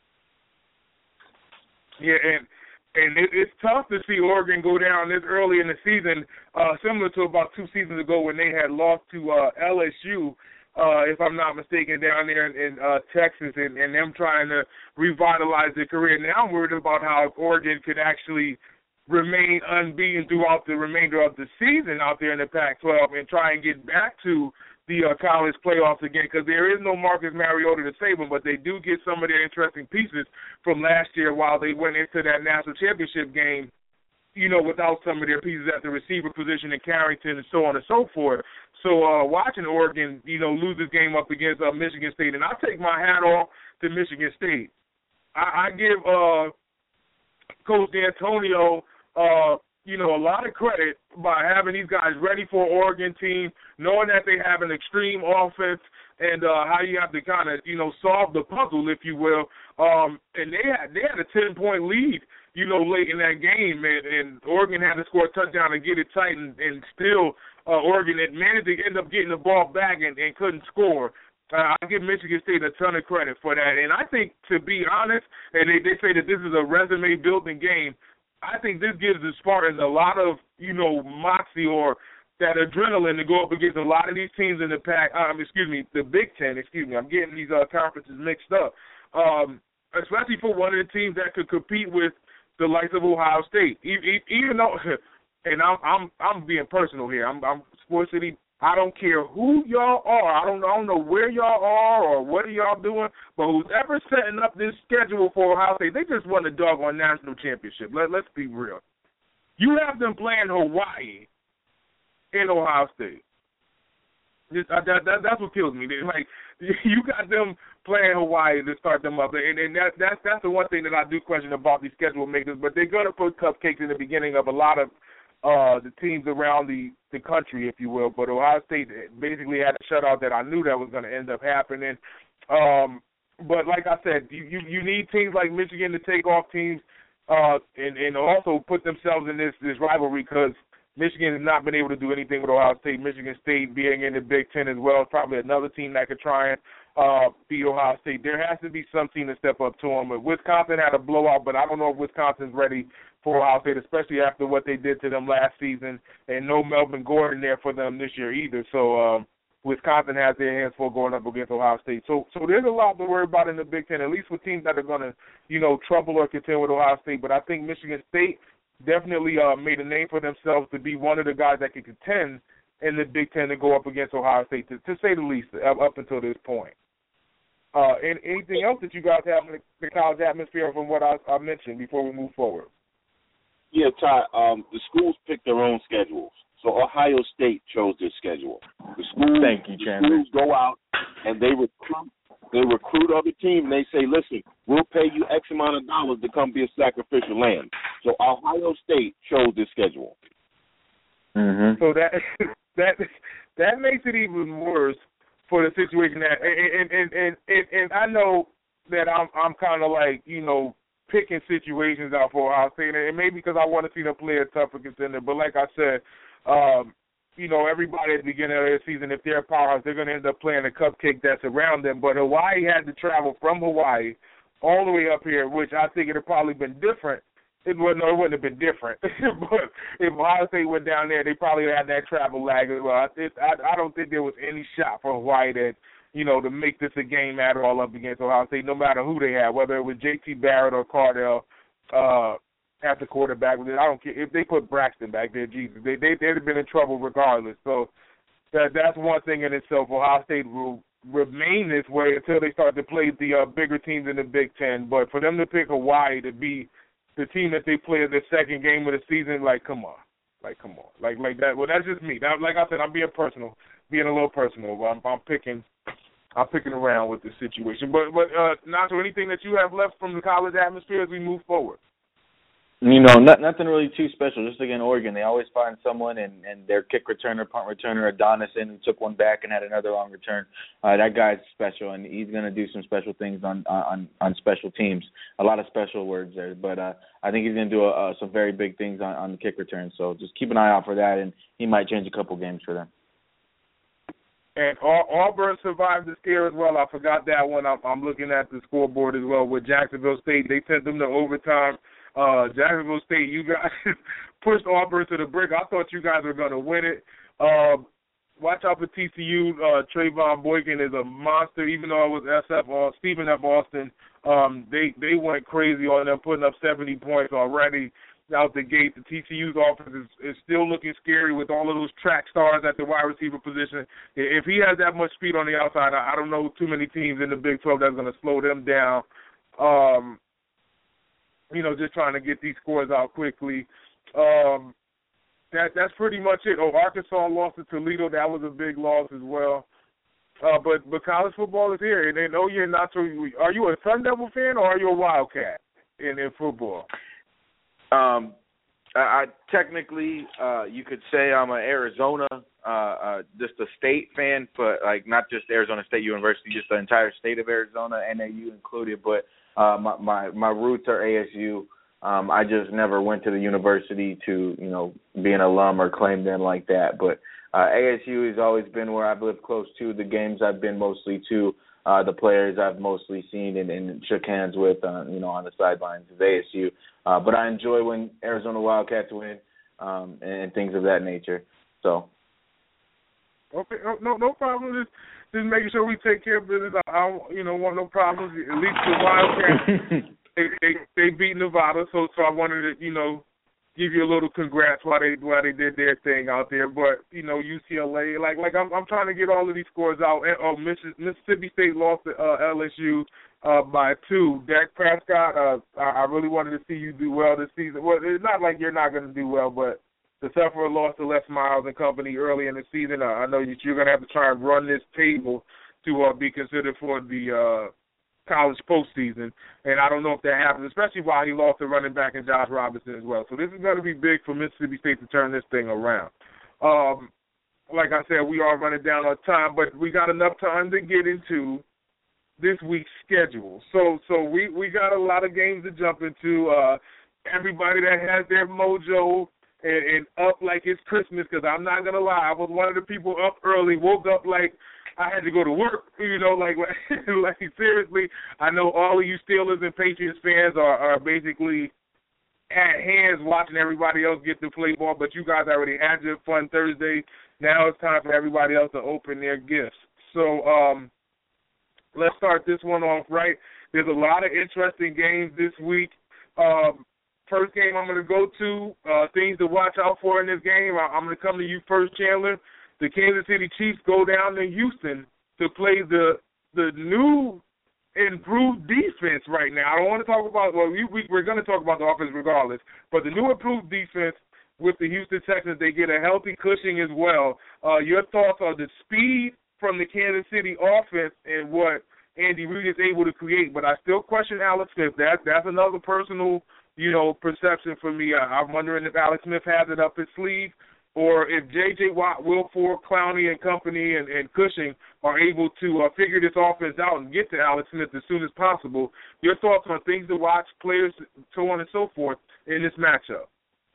Yeah, and and it, it's tough to see Oregon go down this early in the season, uh, similar to about two seasons ago when they had lost to uh, L S U. Uh, if I'm not mistaken, down there in, in uh, Texas, and, and them trying to revitalize their career. Now I'm worried about how Oregon could actually remain unbeaten throughout the remainder of the season out there in the Pac twelve and try and get back to the uh, college playoffs again, because there is no Marcus Mariota to save them, but they do get some of their interesting pieces from last year while they went into that national championship game, you know, without some of their pieces at the receiver position in Carrington and so on and so forth. So uh, watching Oregon, you know, lose this game up against uh, Michigan State, and I take my hat off to Michigan State. I, I give uh, Coach D'Antonio, uh, you know, a lot of credit by having these guys ready for an Oregon team, knowing that they have an extreme offense, and uh, how you have to kind of, you know, solve the puzzle, if you will. Um, and they had they had a ten-point lead, you know, late in that game, and, and Oregon had to score a touchdown and get it tight, and, and still uh, Oregon had managed to end up getting the ball back and, and couldn't score. Uh, I give Michigan State a ton of credit for that. And I think, to be honest, and they, they say that this is a resume-building game, I think this gives the Spartans a lot of, you know, moxie or that adrenaline to go up against a lot of these teams in the Pac, um, excuse me, the Big Ten, excuse me. I'm getting these uh, conferences mixed up, um, especially for one of the teams that could compete with the likes of Ohio State. Even, even though, and I'm I'm I'm being personal here. I'm, I'm Sports City. I don't care who y'all are. I don't I don't know where y'all are or what are y'all doing. But who's ever setting up this schedule for Ohio State, they just won a doggone national championship. Let Let's be real. You have them playing Hawaii in Ohio State. Just, uh, that, that that's what kills me. They, like you got them playing Hawaii to start them up, and, and that, that's that's the one thing that I do question about these schedule makers. But they're gonna put cupcakes in the beginning of a lot of uh, the teams around the, the country, if you will. But Ohio State basically had a shutout that I knew that was going to end up happening. Um, but like I said, you, you you need teams like Michigan to take off teams uh, and and also put themselves in this this rivalry, because Michigan has not been able to do anything with Ohio State. Michigan State being in the Big Ten as well is probably another team that could try and uh, beat Ohio State. There has to be some team to step up to them. But Wisconsin had a blowout, but I don't know if Wisconsin's ready for Ohio State, especially after what they did to them last season, and no Melvin Gordon there for them this year either. So um, Wisconsin has their hands full going up against Ohio State. So so there's a lot to worry about in the Big Ten, at least with teams that are going to, you know, trouble or contend with Ohio State. But I think Michigan State definitely uh, made a name for themselves to be one of the guys that can contend in the Big Ten to go up against Ohio State, to, to say the least, up until this point. Uh, and anything else that you guys have in the college atmosphere from what I, I mentioned before we move forward? Yeah, Ty, um, the schools pick their own schedules. So Ohio State chose their schedule. The schools, Thank you, the schools go out and they recruit They recruit other team, and they say, listen, we'll pay you X amount of dollars to come be a sacrificial lamb. So Ohio State chose this schedule. Mm-hmm. So that that that makes it even worse for the situation that, and and and, and, and I know that I'm I'm kind of like, you know, picking situations out for Ohio State, and maybe because I want to see them play a tougher contender. But like I said, um, you know, everybody at the beginning of the season, if they're a powerhouse, they're going to end up playing a cupcake that's around them. But Hawaii had to travel from Hawaii all the way up here, which I think it would have probably been different. It wouldn't, no, it wouldn't have been different. But if Ohio State went down there, they probably had that travel lag as well. It, I, I don't think there was any shot for Hawaii that, you know, to make this a game at all up against Ohio State, no matter who they had, whether it was J T Barrett or Cardell uh, at the quarterback. I don't care if they put Braxton back there. Jesus, they they they'd have been in trouble regardless. So that that's one thing in itself. Ohio State will remain this way until they start to play the uh, bigger teams in the Big Ten. But for them to pick Hawaii to be the team that they play in the second game of the season, like, come on. Like, come on. Like, like that. Well, that's just me. That, like I said, I'm being personal, being a little personal. I'm, I'm picking I'm picking around with the situation. But, but uh, Nacho, anything that you have left from the college atmosphere as we move forward? You know, not, nothing really too special. Just again, Oregon, they always find someone, and, and their kick returner, punt returner, Adonis, in, who took one back and had another long return. Uh, that guy's special, and he's going to do some special things on, on on special teams. A lot of special words there, but uh, I think he's going to do uh, some very big things on, on the kick return. So just keep an eye out for that, and he might change a couple games for them. And Auburn survived the scare as well. I forgot that one. I'm, I'm looking at the scoreboard as well with Jacksonville State. They sent them to overtime. Uh, Jacksonville State, you guys pushed Auburn to the brink. I thought you guys were going to win it. Uh, watch out for T C U. Uh, Trayvon Boykin is a monster, even though it was S F uh, Stephen F. Austin. Um, they, they went crazy on them, putting up seventy points already out the gate. The T C U's offense is, is still looking scary with all of those track stars at the wide receiver position. If he has that much speed on the outside, I, I don't know too many teams in the Big twelve that's going to slow them down. Um, you know, just trying to get these scores out quickly. Um, that that's pretty much it. Oh, Arkansas lost to Toledo. That was a big loss as well. Uh, but but college football is here. And then, oh, you're not so. Are you a Sun Devil fan or are you a Wildcat in, in football? Um, I, I technically, uh, you could say I'm an Arizona, uh, uh, just a state fan, but like not just Arizona State University, just the entire state of Arizona, N A U included. But uh, my, my my roots are A S U. Um, I just never went to the university to, you know, be an alum or claim them like that. But uh, A S U has always been where I've lived close to. The games I've been mostly to, uh, the players I've mostly seen and, and shook hands with, uh, you know, on the sidelines is A S U. Uh, but I enjoy when Arizona Wildcats win um, and things of that nature. So. Okay, no, no problem. Just, just making sure we take care of business. I, I don't, you know, want no problems. At least the Wildcats, they, they they beat Nevada, so so I wanted to, you know, give you a little congrats while they while they did their thing out there. But you know, U C L A, like like I'm I'm trying to get all of these scores out. Oh, Mississippi State lost to uh, L S U uh, by two. Dak Prescott, uh, I, I really wanted to see you do well this season. Well, it's not like you're not going to do well, but the sufferer lost to Les Miles and company early in the season. Uh, I know that you're going to have to try and run this table to uh, be considered for the uh, college postseason, and I don't know if that happens, especially while he lost to running back in Josh Robinson as well. So this is going to be big for Mississippi State to turn this thing around. Um, like I said, we are running down on time, but we got enough time to get into this week's schedule. So so we, we got a lot of games to jump into. Uh, everybody that has their mojo and, and up like it's Christmas, because I'm not going to lie, I was one of the people up early, woke up like I had to go to work, you know, like, like seriously, I know all of you Steelers and Patriots fans are, are basically at hands watching everybody else get to play ball, but you guys already had your fun Thursday. Now it's time for everybody else to open their gifts. So um, let's start this one off right. There's a lot of interesting games this week. Um, first game I'm going to go to, uh, things to watch out for in this game. I'm going to come to you first, Chandler. The Kansas City Chiefs go down to Houston to play the the new improved defense right now. I don't want to talk about, well, we, we, we're going to talk about the offense regardless, but the new improved defense with the Houston Texans, they get a healthy Cushing as well. Uh, your thoughts on the speed from the Kansas City offense and what Andy Reid is able to create, but I still question Alex Smith. That, that's another personal, you know, perception for me. I, I'm wondering if Alex Smith has it up his sleeve, or if J J. Watt, Will Ford, Clowney, and company and, and Cushing are able to uh, figure this offense out and get to Alex Smith as soon as possible. Your thoughts on things to watch, players, so on and so forth in this matchup?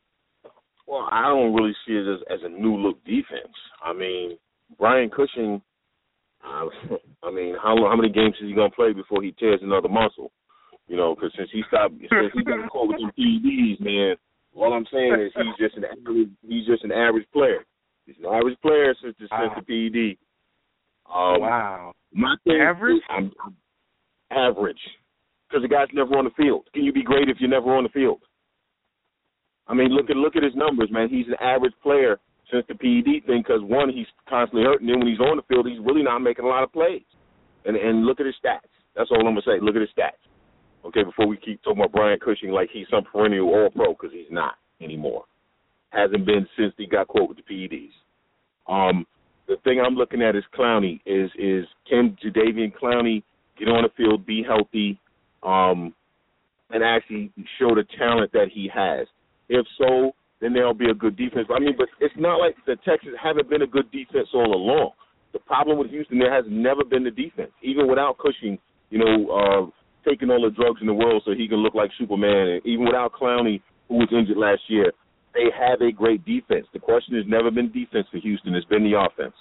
Well, I don't really see it as, as a new-look defense. I mean, Brian Cushing, uh, I mean, how how many games is he going to play before he tears another muscle? You know, because since he stopped, since he got caught with some P E Ds, man, all I'm saying is he's just an average, he's just an average player. He's an average player since the, since the P E D. Um, wow. My thing average? Is I'm, I'm average. Because the guy's never on the field. Can you be great if you're never on the field? I mean, look at look at his numbers, man. He's an average player since the P E D thing because, one, he's constantly hurt, and then when he's on the field, he's really not making a lot of plays. And and look at his stats. That's all I'm going to say. Look at his stats. Okay, before we keep talking about Brian Cushing like he's some perennial all-pro, because he's not anymore. Hasn't been since he got caught with the P E Ds. Um, the thing I'm looking at is Clowney. Is, is can Jadeveon Clowney get on the field, be healthy, um, and actually show the talent that he has? If so, then there'll be a good defense. I mean, but it's not like the Texans haven't been a good defense all along. The problem with Houston, there has never been the defense. Even without Cushing, you know, uh, taking all the drugs in the world so he can look like Superman, and even without Clowney, who was injured last year, they have a great defense. The question has never been defense for Houston. It's been the offense.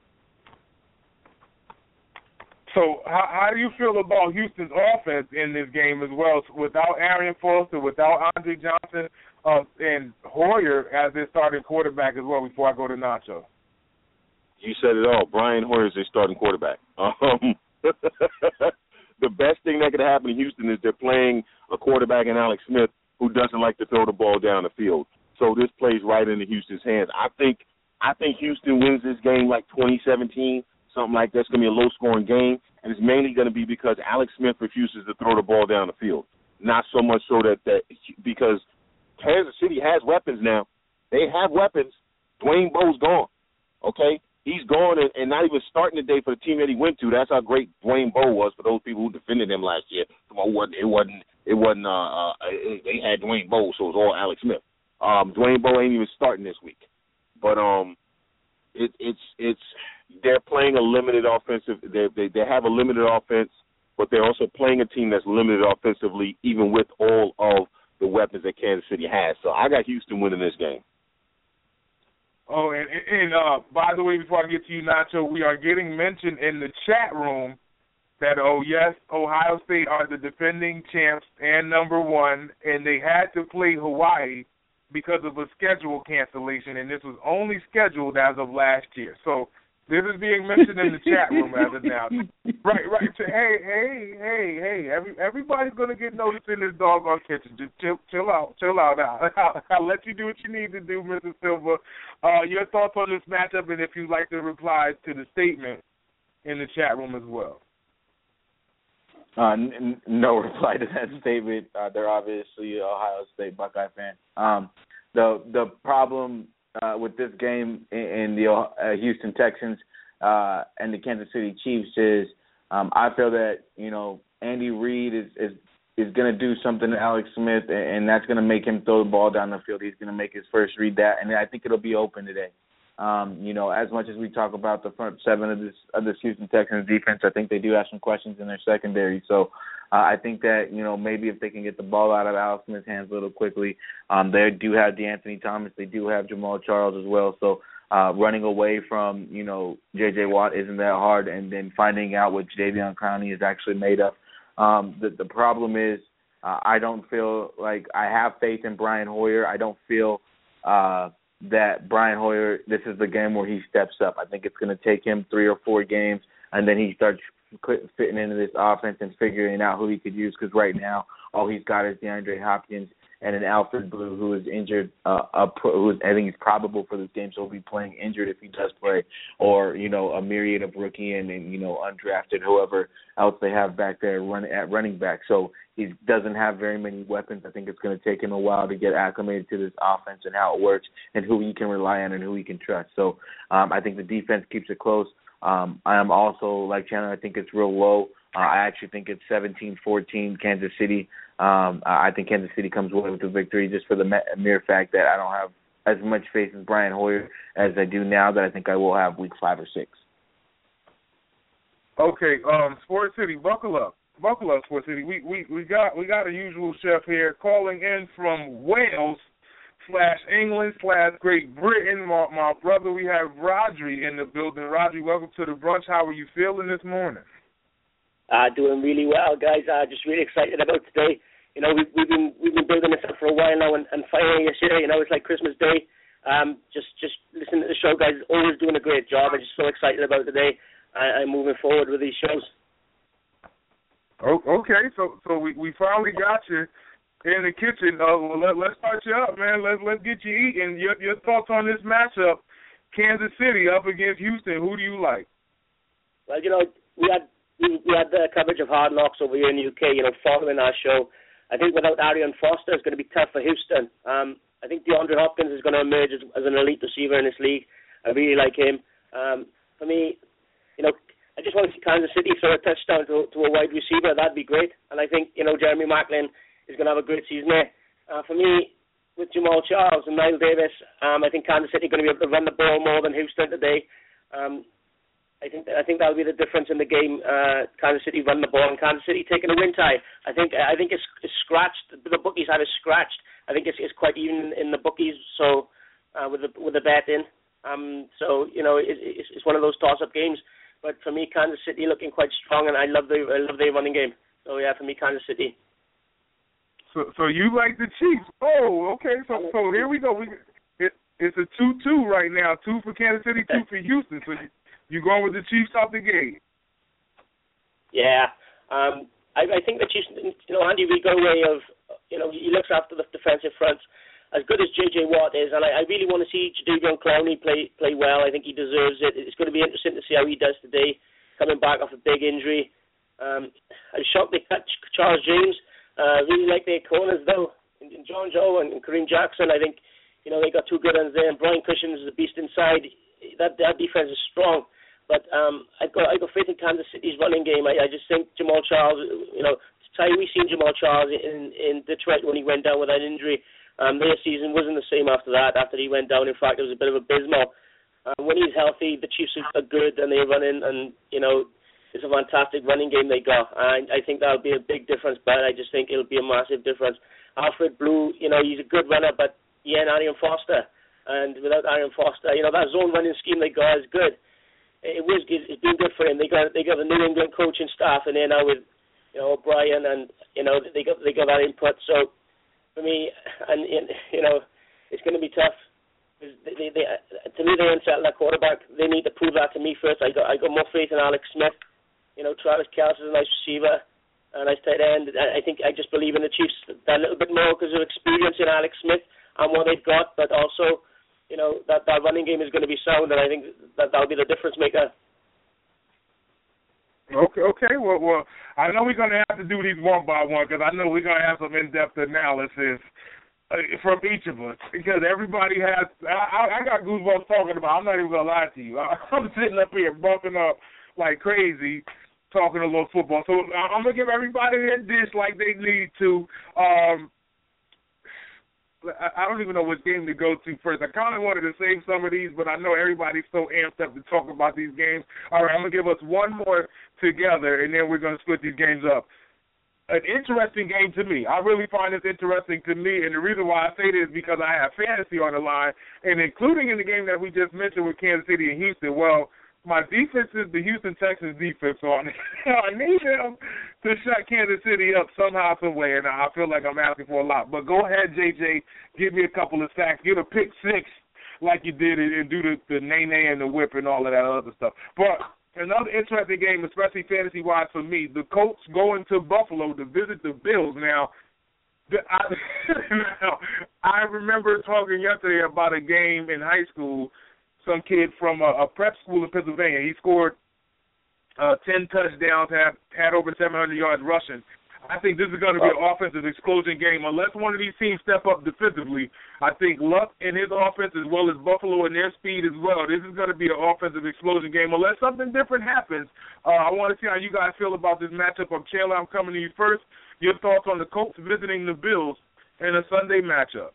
So how, how do you feel about Houston's offense in this game as well? Without Arian Foster, without Andre Johnson, uh, and Hoyer as their starting quarterback as well, before I go to Nacho? You said it all. Brian Hoyer is their starting quarterback. Um, the best thing that could happen in Houston is they're playing a quarterback in Alex Smith who doesn't like to throw the ball down the field. So this plays right into Houston's hands. I think I think Houston wins this game like twenty seventeen, something like that. It's going to be a low-scoring game, and it's mainly going to be because Alex Smith refuses to throw the ball down the field. Not so much so that, that because Kansas City has weapons now. They have weapons. Dwayne Bowe's gone, okay? He's gone and, and not even starting the day for the team that he went to. That's how great Dwayne Bowe was for those people who defended him last year. It wasn't. It wasn't. It wasn't. Uh, uh, they had Dwayne Bowe, so it was all Alex Smith. Um, Dwayne Bowe ain't even starting this week, but um, it, it's it's they're playing a limited offensive. They, they they have a limited offense, but they're also playing a team that's limited offensively, even with all of the weapons that Kansas City has. So I got Houston winning this game. Oh, and, and uh, by the way, before I get to you, Nacho, we are getting mentioned in the chat room that, oh, yes, Ohio State are the defending champs and number one, and they had to play Hawaii because of a schedule cancellation, and this was only scheduled as of last year. So this is being mentioned in the chat room as of now. Right, right. So, hey, hey, hey, hey, every, everybody's going to get noticed in this doggone kitchen. Just chill, chill out, chill out now. I'll, I'll let you do what you need to do, Mister Silva. Uh, your thoughts on this matchup, and if you'd like to reply to the statement in the chat room as well. Uh, n- no reply to that statement. Uh, they're obviously an Ohio State Buckeye fan. Um, the the problem uh, with this game in, in the uh, Houston Texans uh, and the Kansas City Chiefs is um, I feel that you know Andy Reid is is, is going to do something to Alex Smith, and, and that's going to make him throw the ball down the field. He's going to make his first read that, and I think it'll be open today. Um, you know, as much as we talk about the front seven of this of this Houston Texans defense, I think they do have some questions in their secondary. So uh, I think that, you know, maybe if they can get the ball out of Alex Smith's hands a little quickly, um, they do have DeAnthony Thomas. They do have Jamal Charles as well. So uh, running away from, you know, J J. Watt isn't that hard, and then finding out what Jadeveon Clowney is actually made of. Um, the, the problem is uh, I don't feel like I have faith in Brian Hoyer. I don't feel uh, – that Brian Hoyer, this is the game where he steps up. I think it's going to take him three or four games, and then he starts fitting into this offense and figuring out who he could use, because right now all he's got is DeAndre Hopkins and an Alfred Blue who is injured. Uh, a pro, who is, I think he's probable for this game, so he'll be playing injured if he does play, or, you know, a myriad of rookie and, and you know, undrafted, whoever else they have back there run, at running back. So he doesn't have very many weapons. I think it's going to take him a while to get acclimated to this offense and how it works and who he can rely on and who he can trust. So um, I think the defense keeps it close. Um, I am also, like Chandler, I think it's real low. Uh, I actually think it's seventeen fourteen Kansas City. Um, I think Kansas City comes away with the victory just for the mere fact that I don't have as much faith in Brian Hoyer as I do now that I think I will have week five or six. Okay, um, Sports City, buckle up. Buckle up, Sports City. We we we got we got a usual chef here calling in from Wales slash England slash Great Britain. My, my brother, we have Rodri in the building. Rodri, welcome to the brunch. How are you feeling this morning? Uh, doing really well, guys. Uh, just really excited about today. You know, we've, we've been we've been building this up for a while now, and, and finally yesterday, you know, it's like Christmas Day. Um, just just listening to the show, guys. Always doing a great job. I'm just so excited about today. I, I'm moving forward with these shows. Oh, okay, so so we, we finally got you in the kitchen. Uh, well, let, let's start you up, man. Let's let's get you eating. Your your thoughts on this matchup Kansas City up against Houston. Who do you like? Well, you know, we had we, we had the coverage of Hard Knocks over here in the U K, you know, following our show. I think without Arian Foster, it's going to be tough for Houston. Um, I think DeAndre Hopkins is going to emerge as, as an elite receiver in this league. I really like him. Um, for me, you know, I just want to see Kansas City throw a touchdown to, to a wide receiver. That'd be great. And I think, you know, Jeremy Maclin is going to have a great season there. Uh, for me, with Jamal Charles and Niall Davis, um, I think Kansas City are going to be able to run the ball more than Houston today. Um, I think I think that'll be the difference in the game. Uh, Kansas City run the ball and Kansas City taking a win tie. I think I think it's, it's scratched. The bookies have it scratched. I think it's, it's quite even in the bookies. So uh, with the with the bet in. Um, so you know it, it's, it's one of those toss-up games. But for me, Kansas City looking quite strong, and I love the I love their running game. So yeah, for me, Kansas City. So so you like the Chiefs? Oh, okay. So so here we go. We it, it's a two two right now. Two for Kansas City, two for Houston. So you, you going with the Chiefs out the gate? Yeah, um, I, I think the Chiefs. You know, Andy Reid got a way of you know he looks after the defensive fronts. As good as J J Watt is, and I, I really want to see Jadeveon Clowney play play well. I think he deserves it. It's going to be interesting to see how he does today, coming back off a big injury. Um, I'm shocked they cut Charles James. Uh, really like their corners though, and, and John Joe and, and Kareem Jackson. I think you know they got two good ones there. And Brian Cushing is a beast inside. That that defense is strong. But um, I got I got faith in Kansas City's running game. I, I just think Jamal Charles. You know, Ty, we seen Jamal Charles in in Detroit when he went down with that injury. Um, their season wasn't the same after that, after he went down. In fact, it was a bit of abysmal. Uh, when he's healthy, the Chiefs are good, and they run in, and, you know, it's a fantastic running game they got. And I think that'll be a big difference, but I just think it'll be a massive difference. Alfred Blue, you know, he's a good runner, but he ain't Arian Foster. And without Arian Foster, you know, that zone running scheme they got is good. It was it's been good for him. They got they got the New England coaching staff, and then now with, you know, O'Brien, and, you know, they got they got that input. So, for me, and you know, it's going to be tough. They, they, they, to me, they unsettle that quarterback. They need to prove that to me first. I got, I got more faith in Alex Smith. You know, Travis Kelce is a nice receiver, a nice tight end. I think I just believe in the Chiefs that little bit more because of experience in Alex Smith and what they've got, but also, you know, that that running game is going to be sound, and I think that that'll be the difference maker. Okay, okay. Well, well, I know we're going to have to do these one by one because I know we're going to have some in-depth analysis uh, from each of us because everybody has. I, I got goosebumps talking about. I'm not even going to lie to you. I'm sitting up here bumping up like crazy talking a little football. So I'm going to give everybody their dish like they need to. Um, I don't even know what game to go to first. I kind of wanted to save some of these, but I know everybody's so amped up to talk about these games. All right, I'm going to give us one more together, and then we're going to split these games up. An interesting game to me. I really find this interesting to me, and the reason why I say this is because I have fantasy on the line, and including in the game that we just mentioned with Kansas City and Houston, well, my defense is the Houston Texans defense, so I need them to shut Kansas City up somehow, some way, and I feel like I'm asking for a lot. But go ahead, J J, give me a couple of sacks, get a pick six like you did, and do the, the nay-nay and the whip and all of that other stuff. But another interesting game, especially fantasy-wise for me, the Colts going to Buffalo to visit the Bills. Now, I, now, I remember talking yesterday about a game in high school. Some kid from a, a prep school in Pennsylvania. He scored uh, ten touchdowns, had had over seven hundred yards rushing. I think this is going to be an offensive explosion game. Unless one of these teams step up defensively, I think Luck and his offense, as well as Buffalo and their speed as well, this is going to be an offensive explosion game. Unless something different happens, uh, I want to see how you guys feel about this matchup. Of Chandler, I'm coming to you first. Your thoughts on the Colts visiting the Bills in a Sunday matchup?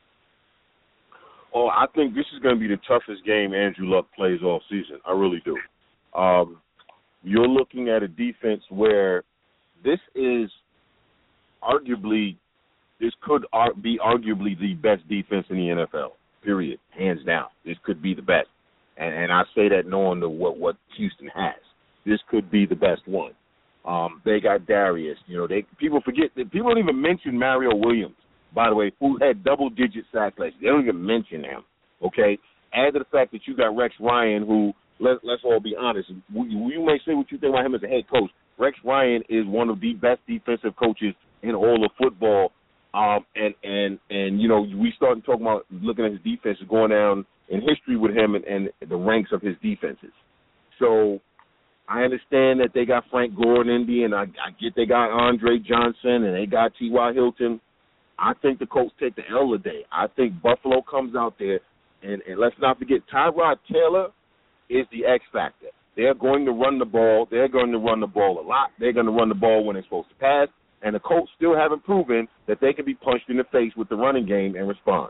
Oh, I think this is going to be the toughest game Andrew Luck plays all season. I really do. Um, you're looking at a defense where this is arguably, this could ar- be arguably the best defense in the N F L, period, hands down. This could be the best. And, and I say that knowing the, what, what Houston has. This could be the best one. Um, they got Darius. You know, they people forget that people don't even mention Mario Williams, by the way, who had double-digit sacks last year. They don't even mention him, okay? Add to the fact that you got Rex Ryan, who, let, let's all be honest, you, you may say what you think about him as a head coach. Rex Ryan is one of the best defensive coaches in all of football. Um, and, and, and, you know, we started talking about looking at his defense going down in history with him and, and the ranks of his defenses. So I understand that they got Frank Gore in Indy, and I, I get they got Andre Johnson, and they got T Y. Hilton. I think the Colts take the L today. I think Buffalo comes out there, and, and let's not forget, Tyrod Taylor is the X factor. They're going to run the ball. They're going to run the ball a lot. They're going to run the ball when they're supposed to pass, and the Colts still haven't proven that they can be punched in the face with the running game and respond.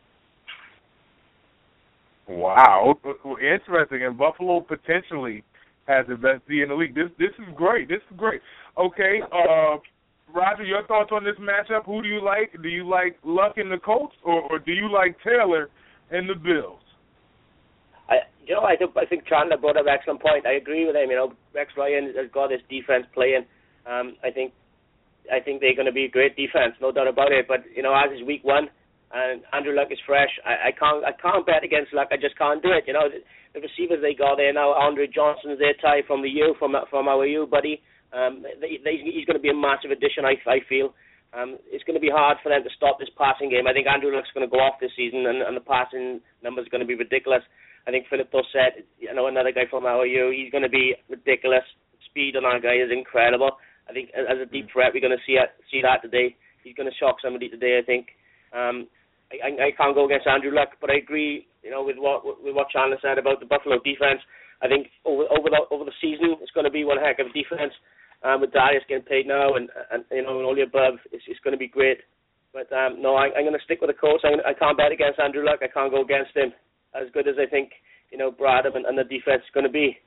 Wow, interesting. And Buffalo potentially has the best D in the league. This this is great. This is great. Okay, uh, Roger, your thoughts on this matchup? Who do you like? Do you like Luck and the Colts, or, or do you like Taylor and the Bills? I, you know, I think I think Chandler brought up an excellent point. I agree with him. You know, Rex Ryan has got this defense playing. Um, I think I think they're going to be a great defense, no doubt about it. But you know, as is week one, and Andrew Luck is fresh. I, I can't I can't bet against Luck. I just can't do it. You know, the, the receivers they got there now. Andre Johnson's there, Ty from the U, from from our U buddy. Um, they, they, he's going to be a massive addition. I I feel. Um, it's going to be hard for them to stop this passing game. I think Andrew Luck's going to go off this season, and, and the passing numbers are going to be ridiculous. I think Philip Dorsett, you know, another guy from our U, he's going to be ridiculous. Speed on that guy is incredible. I think as a deep threat, we're going to see it, see that today. He's going to shock somebody today, I think. Um, I, I can't go against Andrew Luck, but I agree, you know, with what with what Chandler said about the Buffalo defense. I think over over the over the season, it's going to be one heck of a defense. Um, with Darius getting paid now, and, and you know, and all the above, it's, it's going to be great. But um, no, I, I'm going to stick with the Colts. I'm gonna, I can't bet against Andrew Luck. I can't go against him. As good as I think, you know, Brad and, and the defense is going to be.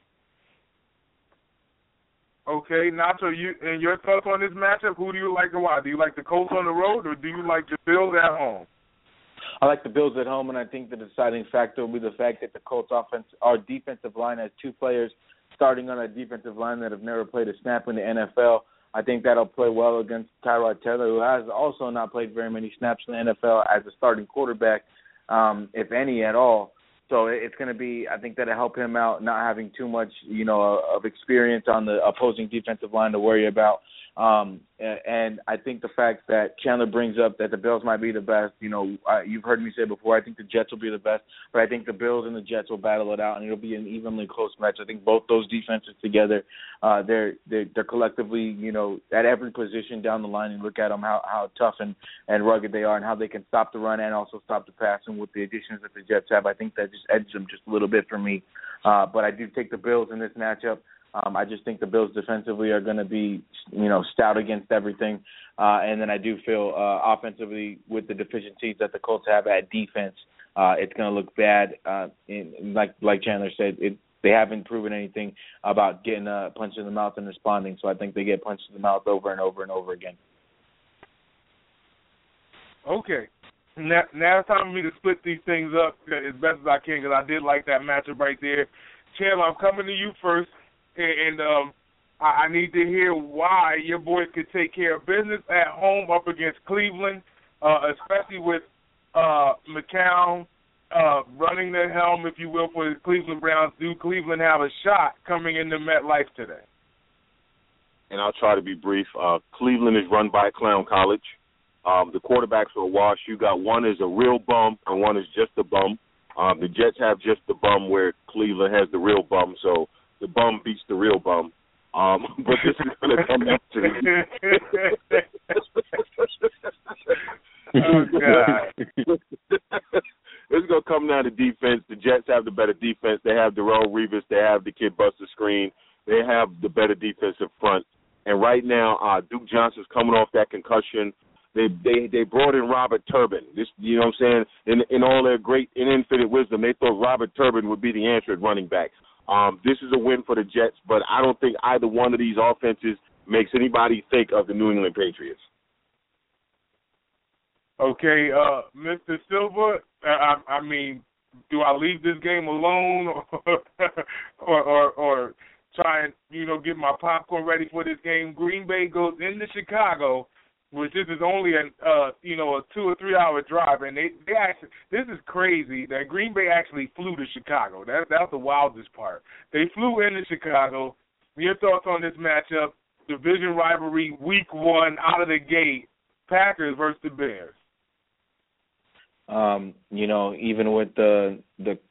Okay, Nacho, you and your thoughts on this matchup? Who do you like and why? Do you like the Colts on the road, or do you like the Bills at home? I like the Bills at home, and I think the deciding factor will be the fact that the Colts offense, our defensive line has two players starting on a defensive line that have never played a snap in the N F L. I think that'll play well against Tyrod Taylor, who has also not played very many snaps in the N F L as a starting quarterback, um, if any at all. So it's going to be, I think that'll help him out, not having too much, you know, of experience on the opposing defensive line to worry about. Um, and I think the fact that Chandler brings up that the Bills might be the best, you know, I, you've heard me say before, I think the Jets will be the best, but I think the Bills and the Jets will battle it out, and it'll be an evenly close match. I think both those defenses together, uh, they're, they're they're collectively, you know, at every position down the line, and look at them, how, how tough and, and rugged they are, and how they can stop the run and also stop the pass. And with the additions that the Jets have, I think that just edges them just a little bit for me. Uh, but I do take the Bills in this matchup. Um, I just think the Bills defensively are going to be, you know, stout against everything. Uh, and then I do feel uh, offensively with the deficiencies that the Colts have at defense, uh, it's going to look bad. Uh, and like like Chandler said, it, they haven't proven anything about getting a punch in the mouth and responding. So I think they get punched in the mouth over and over and over again. Okay. Now, now it's time for me to split these things up as best as I can, because I did like that matchup right there. Chandler, I'm coming to you first. And um, I need to hear why your boys could take care of business at home up against Cleveland, uh, especially with uh, McCown uh, running the helm, if you will, for the Cleveland Browns. Do Cleveland have a shot coming into MetLife today? And I'll try to be brief. Uh, Cleveland is run by Clown College. Um, the quarterbacks are a wash. You got one is a real bum and one is just a bum. Um, the Jets have just the bum where Cleveland has the real bum, so the bum beats the real bum. Um, but this is going to come down to the oh, God. This is going to come down to defense. The Jets have the better defense. They have Darrelle Revis. They have the kid Buster Screen. They have the better defensive front. And right now, uh, Duke Johnson's coming off that concussion. They they they brought in Robert Turbin. This, you know what I'm saying? In in all their great and infinite wisdom, they thought Robert Turbin would be the answer at running back. Um, this is a win for the Jets, but I don't think either one of these offenses makes anybody think of the New England Patriots. Okay, uh, Mister Silva, I, I mean, do I leave this game alone or, or, or, or try and, you know, get my popcorn ready for this game? Green Bay goes into Chicago, which this is only a, uh, you know, a two or three hour drive, and they, they actually, this is crazy that Green Bay actually flew to Chicago. That, that's the wildest part. They flew into Chicago. Your thoughts on this matchup, division rivalry, week one, out of the gate, Packers versus the Bears? Um, you know, even with the the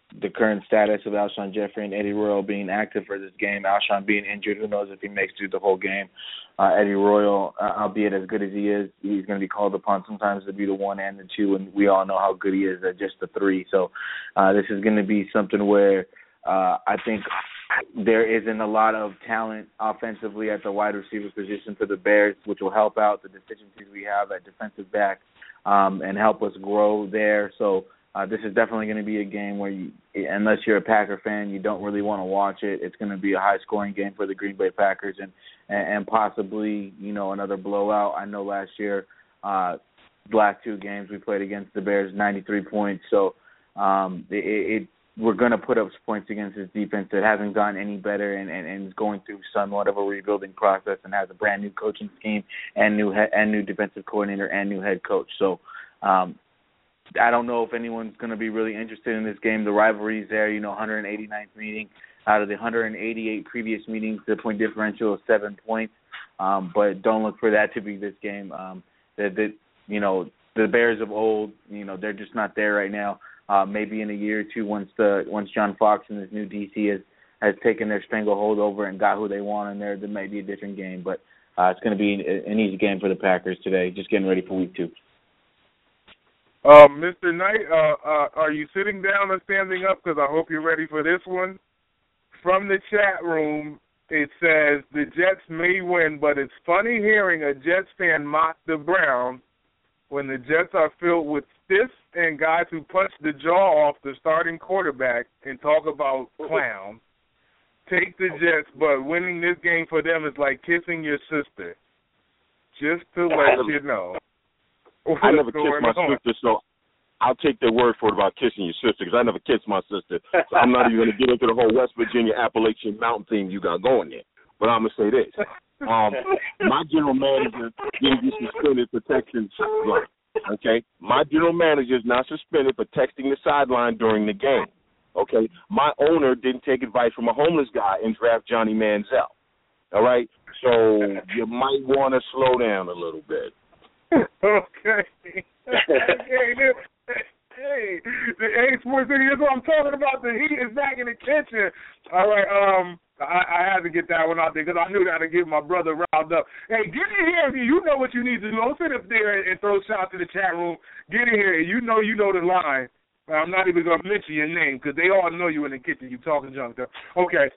the current status of Alshon Jeffrey and Eddie Royal being active for this game. Alshon being injured, who knows if he makes it through the whole game. Uh, Eddie Royal, uh, albeit as good as he is, he's going to be called upon sometimes to be the one and the two, and we all know how good he is at just the three. So uh, this is going to be something where uh, I think there isn't a lot of talent offensively at the wide receiver position for the Bears, which will help out the deficiencies we have at defensive back um, and help us grow there. So uh, this is definitely going to be a game where, you, unless you're a Packer fan, you don't really want to watch it. It's going to be a high-scoring game for the Green Bay Packers and, and, and possibly, you know, another blowout. I know last year, uh, the last two games we played against the Bears, ninety-three points. So um, it, it we're going to put up points against this defense that hasn't gotten any better and, and, and is going through somewhat of a rebuilding process and has a brand new coaching scheme and new he- and new defensive coordinator and new head coach. So um, I don't know if anyone's going to be really interested in this game. The rivalry is there, you know, one hundred eighty-ninth meeting. Out of the one hundred eighty-eight previous meetings, the point differential is seven points. Um, but don't look for that to be this game. Um, the, the, you know, the Bears of old, you know, they're just not there right now. Uh, maybe in a year or two, once the once John Fox and his new D C has, has taken their stranglehold over and got who they want in there, there may be a different game. But uh, it's going to be an easy game for the Packers today, just getting ready for week two. Um, Mister Knight, uh, uh, are you sitting down or standing up? Because I hope you're ready for this one. From the chat room, it says the Jets may win, but it's funny hearing a Jets fan mock the Browns when the Jets are filled with stiffs and guys who punch the jaw off the starting quarterback and talk about clowns. Take the Jets, but winning this game for them is like kissing your sister. Just to let you know. I never kissed my on? sister, so I'll take their word for it about kissing your sister, because I never kissed my sister. So I'm not even going to get into the whole West Virginia Appalachian Mountain thing you got going there. But I'm going to say this. Um, my general manager didn't get suspended for texting the sideline. Okay? My general manager is not suspended for texting the sideline during the game. Okay? My owner didn't take advice from a homeless guy and draft Johnny Manziel. All right? So you might want to slow down a little bit. Okay. okay. Hey, the A Sports City, that's what I'm talking about. The heat is back in the kitchen. All right, um, I, I had to get that one out there because I knew that to get my brother riled up. Hey, get in here if you, you know what you need to do. Don't sit up there and, and throw shots in the chat room. Get in here. You know you know the line. I'm not even going to mention your name because they all know you in the kitchen. You talking junk there. Okay.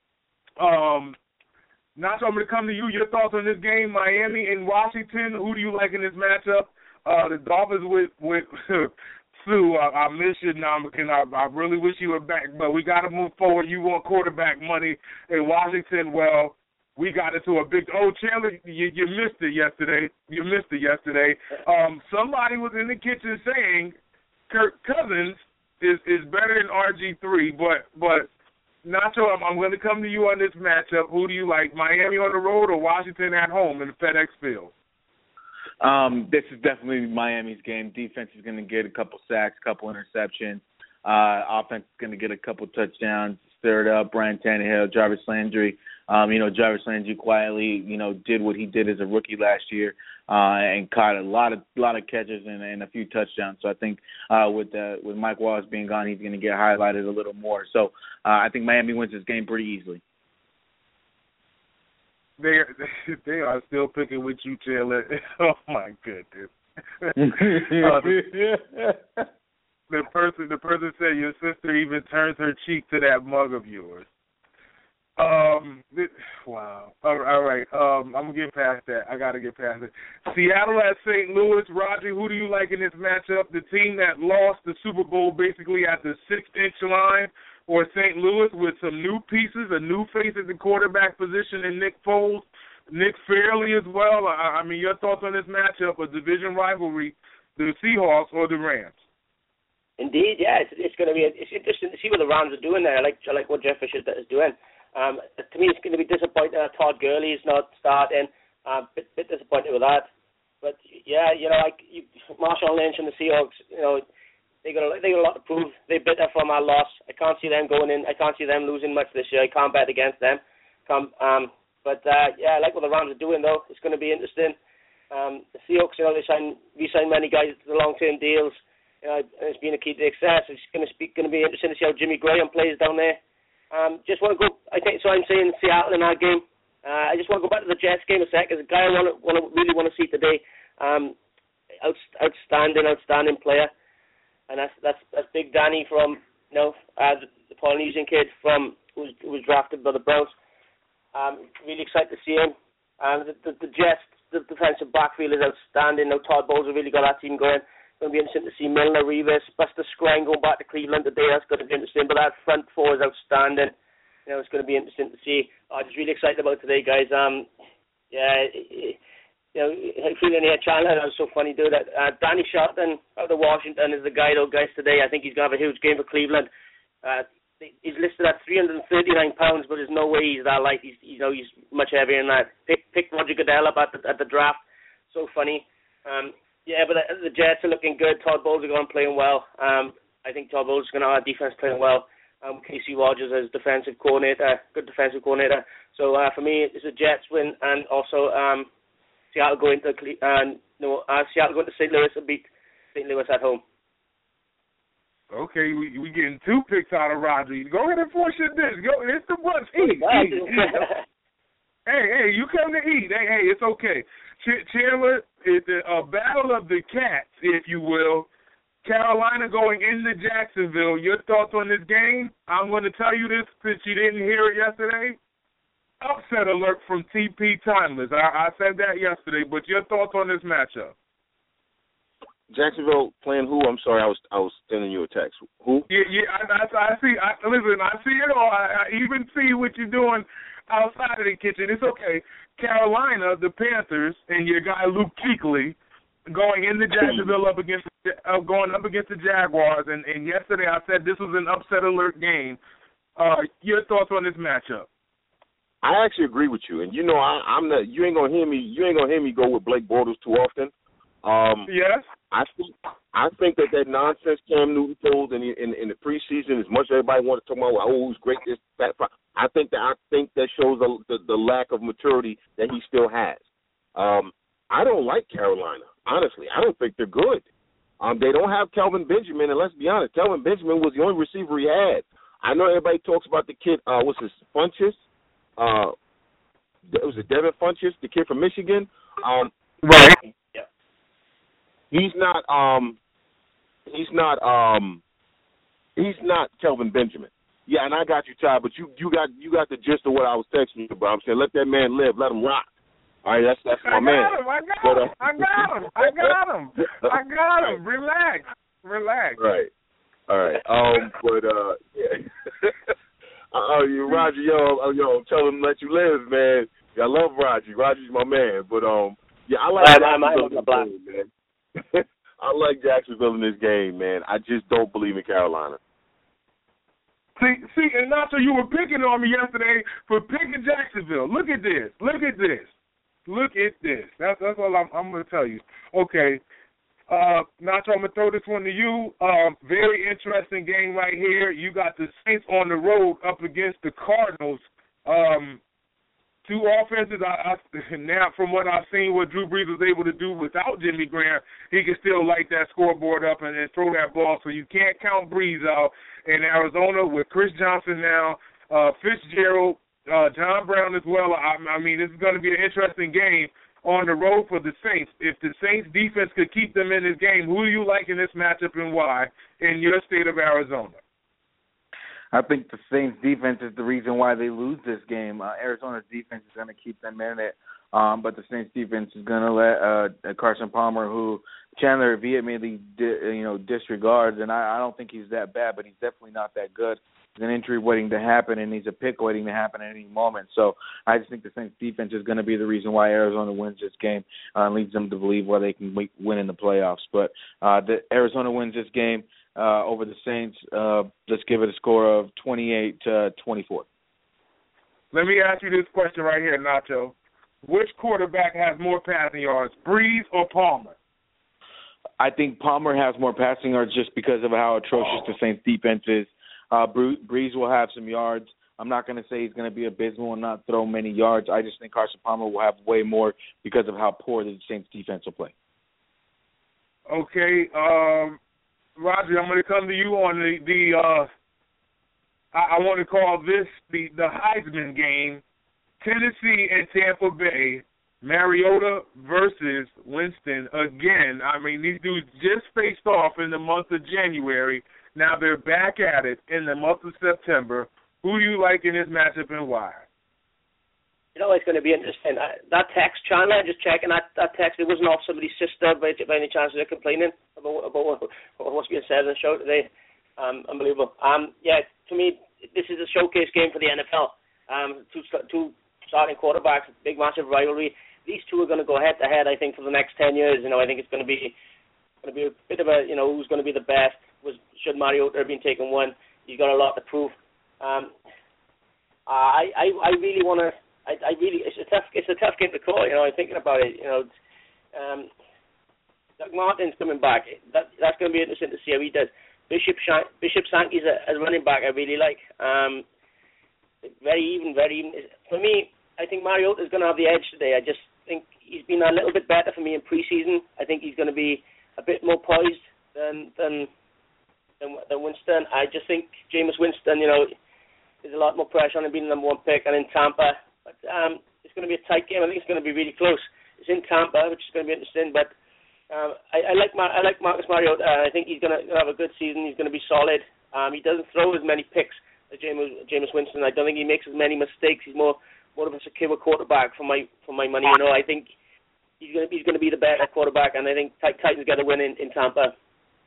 Um, Nacho, I'm going to come to you. Your thoughts on this game, Miami and Washington. Who do you like in this matchup? Uh, the Dolphins with with Sue. I, I miss you now, and I, I really wish you were back. But we got to move forward. You want quarterback money in Washington? Well, we got into a big. Oh, Chandler, you, you missed it yesterday. You missed it yesterday. Um, somebody was in the kitchen saying Kirk Cousins is is better than R G three, but but. Nacho, I'm, I'm going to come to you on this matchup. Who do you like, Miami on the road or Washington at home in the FedEx Field? Um, this is definitely Miami's game. Defense is going to get a couple sacks, a couple interceptions. Uh, offense is going to get a couple touchdowns, stir it up. Brian Tannehill, Jarvis Landry. Um, you know, Jarvis Landry quietly, you know, did what he did as a rookie last year uh, and caught a lot of lot of catches and, and a few touchdowns. So I think uh, with uh, with Mike Wallace being gone, he's going to get highlighted a little more. So uh, I think Miami wins this game pretty easily. They they are still picking with you, Chandler. Oh my goodness. uh, the, the person the person said your sister even turns her cheek to that mug of yours. Um. This, wow. All right. All right. Um. I'm gonna get past that. I gotta get past it. Seattle at Saint Louis. Roger, who do you like in this matchup? The team that lost the Super Bowl basically at the six-inch line, or Saint Louis with some new pieces, a new face at the quarterback position in Nick Foles, Nick Fairley as well. I, I mean, your thoughts on this matchup, a division rivalry, the Seahawks or the Rams? Indeed, yeah. It's, it's going to be it's interesting to see what the Rams are doing there. I like I like what Jeff Fisher is doing. Um, to me, it's going to be disappointing that Todd Gurley is not starting. Um, bit, bit disappointed with that. But yeah, you know, like you, Marshawn Lynch and the Seahawks, you know, they got a, they got a lot to prove. They're bitter from our loss. I can't see them going in. I can't see them losing much this year. I can't bet against them. Come, um, but uh, yeah, I like what the Rams are doing though. It's going to be interesting. Um, the Seahawks, you know, they sign we sign many guys to the long-term deals. Uh, it's been a key to success. It's going to be going to be interesting to see how Jimmy Graham plays down there. Um, just want to go. I think so. I'm saying Seattle in that game. Uh, I just want to go back to the Jets game a sec. As a guy I want to, want to really want to see today. Um, out, outstanding, outstanding player, and that's that's that's Big Danny from you know uh, the, the Polynesian kid from who was, who was drafted by the Browns. Um, really excited to see him. Um, the, the, the Jets, the defensive backfield is outstanding. Now Todd Bowles has really got that team going. It's going to be interesting to see Milner, Revis, Buster Skrine going back to Cleveland today. That's going to be interesting. But that front four is outstanding. You know, it's going to be interesting to see. I'm just really excited about today, guys. Um, yeah, you know, feeling here, Chandler. That was so funny, dude. Uh, Danny Shelton out of Washington is the guy, though, guys. Today, I think he's going to have a huge game for Cleveland. Uh, he's listed at three hundred thirty-nine pounds, but there's no way he's that light. He's, you know, he's much heavier than that. Pick, picked Roger Goodell up at the, at the draft. So funny. Um, Yeah, but the Jets are looking good. Todd Bowles are going playing well. Um, I think Todd Bowles is going to have our defense playing well. Um, Casey Rogers as defensive coordinator, good defensive coordinator. So uh, for me, it's a Jets win, and also um, Seattle going to uh, no, uh, Seattle going to Saint Louis and beat Saint Louis at home. Okay, we we getting two picks out of Roger. Go ahead and force your dish. Go, it's the bunch. Eat, eat, eat. Hey, hey, you come to eat. Hey, hey, it's okay. Ch- Chandler, it's a, a battle of the cats, if you will. Carolina going into Jacksonville. Your thoughts on this game? I'm going to tell you this since you didn't hear it yesterday. Upset alert from T P Timeless. I, I said that yesterday, but your thoughts on this matchup? Jacksonville playing who? I'm sorry, I was I was sending you a text. Who? Yeah, yeah. I, I, I see. I, listen, I see it all. I, I even see what you're doing outside of the kitchen. It's okay. Carolina, the Panthers, and your guy Luke Kuechly going into Jacksonville up against uh, going up against the Jaguars. And, and yesterday I said this was an upset alert game. Uh, your thoughts on this matchup? I actually agree with you, and you know I, I'm not. You ain't gonna hear me. You ain't gonna hear me go with Blake Bortles too often. Um, yes. I think I think that that nonsense Cam Newton pulled in the, in, in the preseason, as much as everybody wanted to talk about, oh, who's great, this, that. I think that I think that shows the, the, the lack of maturity that he still has. Um, I don't like Carolina, honestly. I don't think they're good. Um, they don't have Kelvin Benjamin, and let's be honest, Kelvin Benjamin was the only receiver he had. I know everybody talks about the kid. Uh, what's his Funchess? Uh, it was it Devin Funchess, the kid from Michigan. Um, right. He's not. Um, he's not. Um, he's not Kelvin Benjamin. Yeah, and I got you, Ty, but you, you got you got the gist of what I was texting you about. I'm saying let that man live, let him rock. All right, that's that's my I man. Got him, I got but, uh, him. I got him. I got him. I got him. Relax. Relax. Right. All right. Um, but uh, yeah. Oh, you, Roger, yo, oh, yo, tell him to let you live, man. Yeah, I love Roger. Roger's my man. But um, yeah, I like I'm, Jacksonville I'm, in this game, man. I like Jacksonville in this game, man. I just don't believe in Carolina. See, see, and Nacho, you were picking on me yesterday for picking Jacksonville. Look at this. Look at this. Look at this. That's that's all I'm, I'm going to tell you. Okay. Uh, Nacho, I'm going to throw this one to you. Um, very interesting game right here. You got the Saints on the road up against the Cardinals. Um, two offenses. I, I, now, from what I've seen, what Drew Brees was able to do without Jimmy Graham, he can still light that scoreboard up and, and throw that ball. So you can't count Brees out. In Arizona with Chris Johnson now, uh, Fitzgerald, uh, John Brown as well. I, I mean, this is going to be an interesting game on the road for the Saints. If the Saints defense could keep them in this game, who do you like in this matchup and why in your state of Arizona? I think the Saints defense is the reason why they lose this game. Uh, Arizona's defense is going to keep them in it, um, but the Saints defense is going to let uh, Carson Palmer, who Chandler vehemently di- you know disregards, and I, I don't think he's that bad, but he's definitely not that good. He's an injury waiting to happen, and he's a pick waiting to happen at any moment. So I just think the Saints defense is going to be the reason why Arizona wins this game uh, and leads them to believe why they can win in the playoffs. But uh, the Arizona wins this game uh, over the Saints. Uh, let's give it a score of twenty-eight to twenty-four. Let me ask you this question right here, Nacho. Which quarterback has more passing yards, Brees or Palmer? I think Palmer has more passing yards just because of how atrocious the Saints defense is. Uh, Brees will have some yards. I'm not going to say he's going to be abysmal and not throw many yards. I just think Carson Palmer will have way more because of how poor the Saints defense will play. Okay. Um, Roger, I'm going to come to you on the, the uh, I, I want to call this the, the Heisman game, Tennessee and Tampa Bay, Mariota versus Winston again. I mean, these dudes just faced off in the month of January. Now they're back at it in the month of September. Who do you like in this matchup and why? You know, it's going to be interesting. I, that text, Chandler, just checking that, that text, it wasn't off somebody's sister by, by any chance they're complaining about, about what, what's being said in the show today. Um, unbelievable. Um, yeah, to me, this is a showcase game for the N F L. Um, two, two starting quarterbacks, big, massive rivalry. These two are going to go head-to-head, I think, for the next ten years. You know, I think it's going to be going to be a bit of a, you know, who's going to be the best. Was Should Mariota have been taken one? He's got a lot to prove. Um, I, I, I really want to. I, I really, it's a tough, it's a tough game to call. You know, I'm thinking about it. You know, um, Doug Martin's coming back. That that's going to be interesting to see how he does. Bishop Shank, Bishop Sankey's a, a running back I really like. Um, very even, very even. For me, I think Mariota's going to have the edge today. I just think he's been a little bit better for me in preseason. I think he's going to be a bit more poised than than than, than Winston. I just think Jameis Winston, you know, there's a lot more pressure on him being the number one pick, and in Tampa. But um, it's going to be a tight game. I think it's going to be really close. It's in Tampa, which is going to be interesting. But um, I, I like Mar- I like Marcus Mariota. Uh, I think he's going to have a good season. He's going to be solid. Um, he doesn't throw as many picks as Jameis, Jameis Winston. I don't think he makes as many mistakes. He's more more of a secure quarterback for my for my money. You know, I think he's going to he's going to be the better quarterback, and I think Titans got to win in, in Tampa.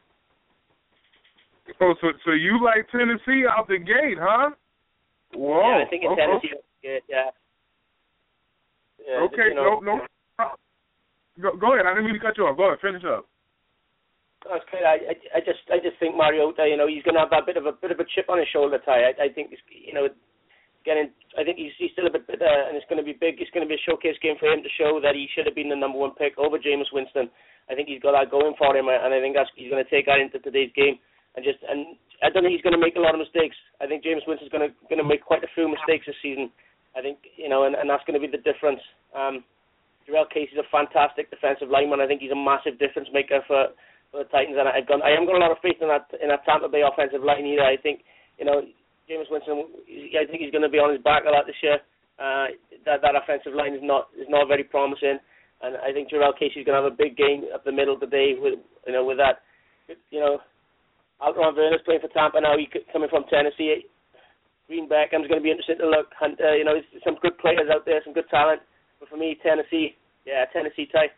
Oh, so so you like Tennessee out the gate, huh? Whoa. Yeah, I think it's okay. Tennessee. Good, yeah. Yeah, okay, you know, no, no. Go, go ahead. I didn't mean to cut you off. Go ahead, finish up. That's good. I, I, I just, I just think Mariota. You know, he's going to have that bit of a bit of a chip on his shoulder. Ty. I, I think, it's, you know, getting. I think he's, he's still a bit bitter, and it's going to be big. It's going to be a showcase game for him to show that he should have been the number one pick over Jameis Winston. I think he's got that going for him, and I think that's, he's going to take that into today's game. And just, and I don't think he's going to make a lot of mistakes. I think Jameis Winston's going to going to make quite a few mistakes this season. I think, you know, and, and that's going to be the difference. Um, Jurrell Casey's a fantastic defensive lineman. I think he's a massive difference maker for, for the Titans, and I've got, I haven't got a lot of faith in that in that Tampa Bay offensive line either. I think, you know, Jameis Winston, I think he's going to be on his back a lot this year. Uh, that that offensive line is not is not very promising, and I think Jurrell Casey's going to have a big game up the middle today with, you know, with that, you know, Alton Verner's playing for Tampa now. He coming from Tennessee. Green Beckham's going to be interesting to look. And, uh, you know, there's some good players out there, some good talent. But for me, Tennessee, yeah, Tennessee tie.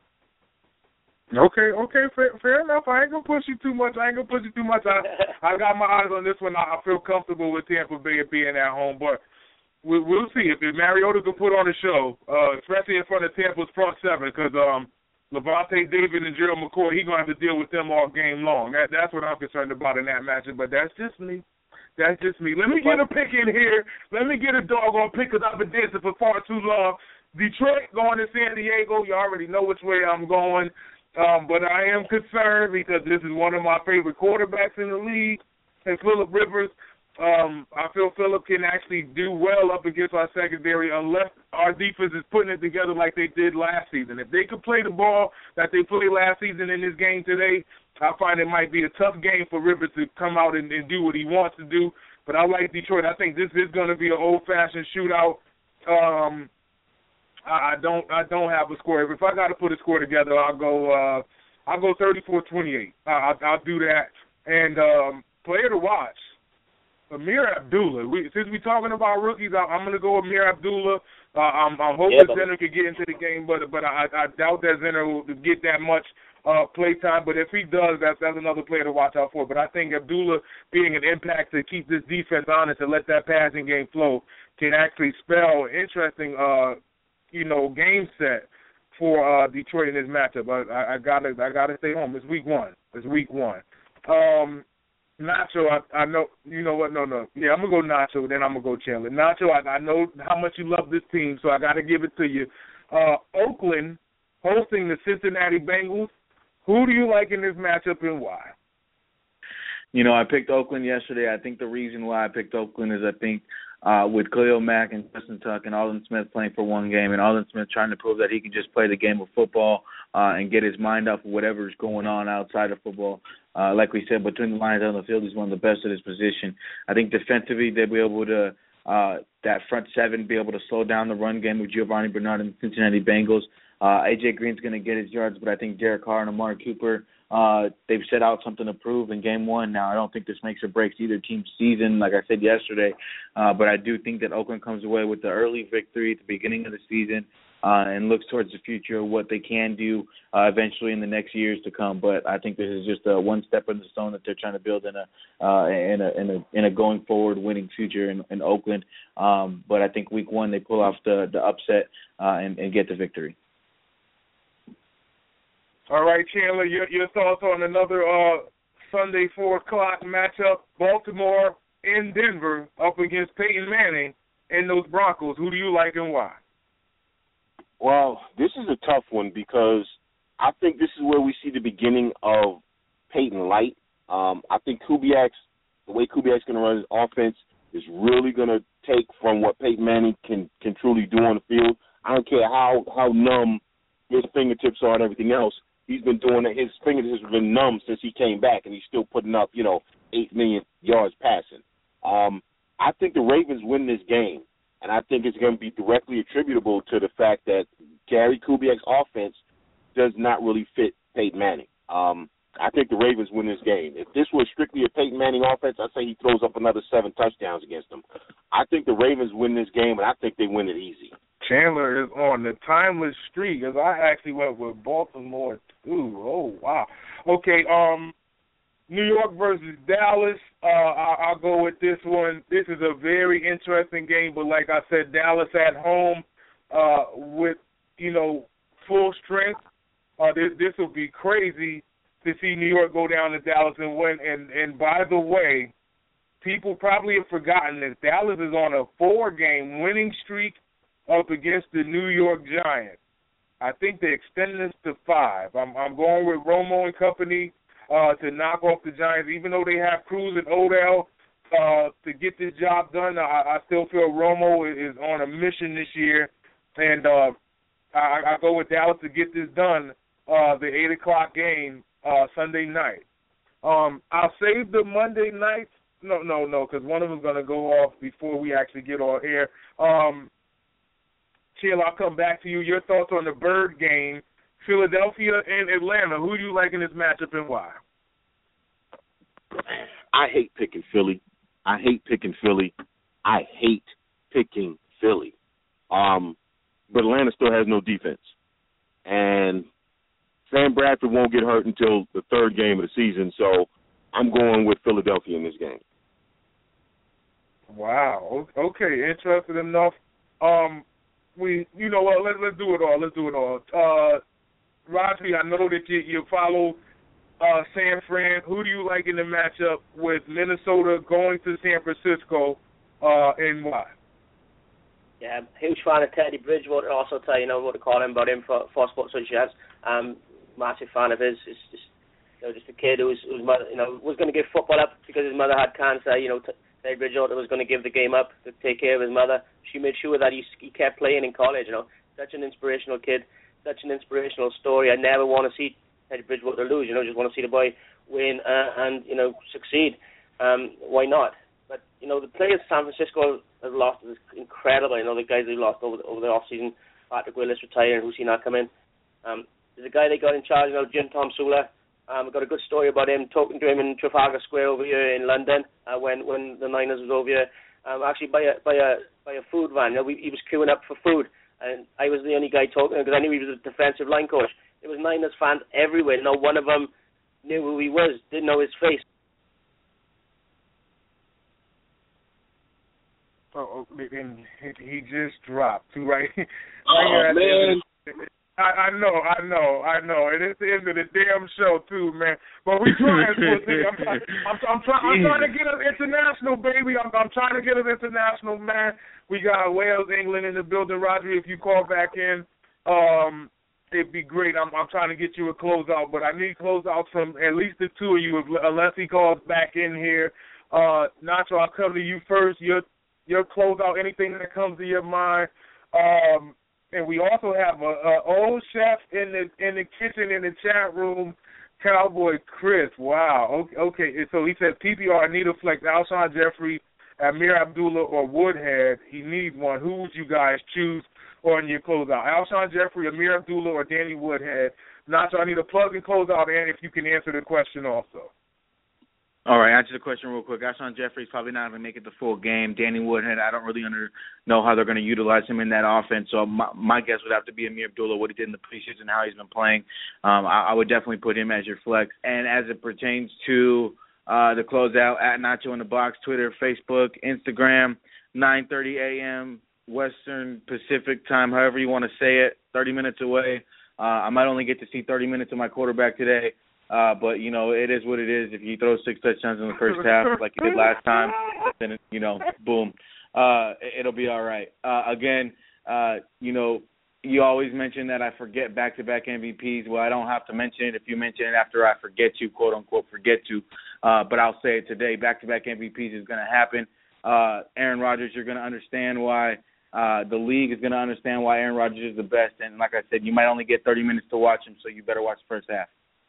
Okay, okay, fair, fair enough. I ain't gonna push you too much. I ain't gonna push you too much. I, I got my eyes on this one. I, I feel comfortable with Tampa Bay being at home, but we, we'll see if Mariota can put on a show, uh, especially in front of Tampa's front seven, because um, Levante David and Gerald McCoy, he's gonna have to deal with them all game long. That, that's what I'm concerned about in that matchup. But that's just me. That's just me. Let me get a pick in here. Let me get a doggone pick because I've been dancing for far too long. Detroit going to San Diego. You already know which way I'm going. Um, but I am concerned because this is one of my favorite quarterbacks in the league, and Phillip Rivers. Um, I feel Phillip can actually do well up against our secondary unless our defense is putting it together like they did last season. If they could play the ball that they played last season in this game today, I find it might be a tough game for Rivers to come out and, and do what he wants to do. But I like Detroit. I think this is going to be an old-fashioned shootout. Um, I, I don't I don't have a score. If I got to put a score together, I'll go uh, I'll go thirty-four twenty-eight. I'll, I'll do that. And um, player to watch, Amir Abdullah. We, since we're talking about rookies, I, I'm going to go Amir Abdullah. Uh, I'm, I'm hoping yeah, Zenner could get into the game, but but I, I doubt that Zenner will get that much uh, play time. But if he does, that's, that's another player to watch out for. But I think Abdullah being an impact to keep this defense honest and let that passing game flow can actually spell interesting, uh, you know, game set for uh, Detroit in this matchup. I, I gotta I gotta stay home. It's week one. It's week one. Um, Nacho, I, I know, you know what, no, no. Yeah, I'm going to go Nacho, then I'm going to go Chandler. Nacho, I, I know how much you love this team, so I got to give it to you. Uh, Oakland hosting the Cincinnati Bengals. Who do you like in this matchup and why? You know, I picked Oakland yesterday. I think the reason why I picked Oakland is I think uh, with Khalil Mack and Justin Tuck and Aldon Smith playing for one game, and Aldon Smith trying to prove that he can just play the game of football uh, and get his mind off of whatever's going on outside of football. Uh, like we said, between the lines on the field, he's one of the best at his position. I think defensively they'll be able to, uh, that front seven, be able to slow down the run game with Giovanni Bernard and the Cincinnati Bengals. Uh, A J Green's going to get his yards, but I think Derek Carr and Amari Cooper, uh, they've set out something to prove in game one. Now, I don't think this makes or breaks either team's season, like I said yesterday, uh, but I do think that Oakland comes away with the early victory at the beginning of the season uh, and looks towards the future of what they can do uh, eventually in the next years to come. But I think this is just uh, one step in the stone that they're trying to build in a uh, in a in a in a going forward winning future in, in Oakland. Um, but I think week one they pull off the the upset uh, and, and get the victory. All right, Chandler, your, your thoughts on another uh, Sunday four o'clock matchup, Baltimore in Denver up against Peyton Manning and those Broncos. Who do you like and why? Well, this is a tough one because I think this is where we see the beginning of Peyton Light. Um, I think Kubiak's, the way Kubiak's going to run his offense is really going to take from what Peyton Manning can, can truly do on the field. I don't care how, how numb his fingertips are and everything else. He's been doing it. His fingertips have been numb since he came back, and he's still putting up, you know, eight million yards passing. Um, I think the Ravens win this game, and I think it's going to be directly attributable to the fact that Gary Kubiak's offense does not really fit Peyton Manning. Um, I think the Ravens win this game. If this was strictly a Peyton Manning offense, I'd say he throws up another seven touchdowns against them. I think the Ravens win this game, and I think they win it easy. Chandler is on the timeless streak, as I actually went with Baltimore too. Oh, wow. Okay, um, New York versus Dallas. Uh, I, I'll go with this one. This is a very interesting game, but like I said, Dallas at home uh, with, you know, full strength. Uh, this this will be crazy to see New York go down to Dallas and win. And, and by the way, people probably have forgotten this. Dallas is on a four-game winning streak up against the New York Giants. I think they extended this to five. I'm, I'm going with Romo and company uh, to knock off the Giants. Even though they have Cruz and Odell uh, to get this job done, I, I still feel Romo is on a mission this year. And uh, I, I go with Dallas to get this done, uh, the eight o'clock game uh, Sunday night. Um, I'll save the Monday night. No, no, no, because one of them is going to go off before we actually get on air. Um, Chill, I'll come back to you. Your thoughts on the Bird game, Philadelphia and Atlanta. Who do you like in this matchup and why? I hate picking Philly. I hate picking Philly. I hate picking Philly. Um, but Atlanta still has no defense. And Sam Bradford won't get hurt until the third game of the season, so I'm going with Philadelphia in this game. Wow. Okay, interesting enough. Um, We, you know what, let, let's do it all, let's do it all. Uh, Raji, I know that you, you follow uh, San Fran. Who do you like in the matchup with Minnesota going to San Francisco uh, and why? Yeah, huge fan of Teddy Bridgewater. Also, tell you know what to call him about him for, for Sports Associates. Um, massive fan of his. It's just, you know, just a kid who's, whose mother, you know, was going to give football up because his mother had cancer. You know, t- Teddy Bridgewater was going to give the game up to take care of his mother. She made sure that he, he kept playing in college, you know. Such an inspirational kid, such an inspirational story. I never want to see Teddy Bridgewater lose, you know, just want to see the boy win uh, and, you know, succeed. Um, why not? But, you know, the players San Francisco have lost is incredible. You know, the guys they lost over the, over the off-season, Patrick Willis retiring, who's seen that come in. Um, there's a guy they got in charge, you know, Jim Tom Sula. Um, I've got a good story about him, talking to him in Trafalgar Square over here in London uh, when when the Niners was over here. Um, actually, by a by a by a food van. You know, we, he was queuing up for food, and I was the only guy talking because I knew he was a defensive line coach. There was Niners fans everywhere. No one of them knew who he was, didn't know his face. Oh, and he just dropped right. Oh right man. I, I know, I know, I know, and it's the end of the damn show too, man. But we trying to. I'm, I'm, I'm, I'm, try, I'm trying to get us international, baby. I'm, I'm trying to get us international, man. We got Wales, England in the building, Roger. If you call back in, um, it'd be great. I'm, I'm trying to get you a closeout, but I need closeouts from at least the two of you, unless he calls back in here. Uh, Nacho, I'll come to you first. Your your closeout, anything that comes to your mind. Um, and we also have a, a old chef in the in the kitchen in the chat room, Cowboy Chris. Wow. Okay. okay. So he says P P R, Anita Flex, Alshon Jeffrey, Amir Abdullah, or Woodhead. He needs one. Who would you guys choose on your closeout? Alshon Jeffrey, Amir Abdullah, or Danny Woodhead? Nacho, I need a plug and closeout, and if you can answer the question also. All right, answer the question real quick. Alshon Jeffrey's probably not going to make it the full game. Danny Woodhead, I don't really under, know how they're going to utilize him in that offense. So my, my guess would have to be Amir Abdullah, what he did in the preseason, how he's been playing. Um, I, I would definitely put him as your flex. And as it pertains to uh, the closeout, at Nacho in the Box, Twitter, Facebook, Instagram, nine thirty a.m. Western Pacific time, however you want to say it, thirty minutes away. Uh, I might only get to see thirty minutes of my quarterback today. Uh, but, you know, it is what it is. If he throws six touchdowns in the first half like he did last time, then, you know, boom, uh, it'll be all right. Uh, again, uh, you know, you always mention that I forget back-to-back M V Ps. Well, I don't have to mention it if you mention it after I forget to, quote-unquote, forget to. Uh, but I'll say it today. Back-to-back M V Ps is going to happen. Uh, Aaron Rodgers, you're going to understand why. Uh, the league is going to understand why Aaron Rodgers is the best. And like I said, you might only get thirty minutes to watch him, so you better watch the first half.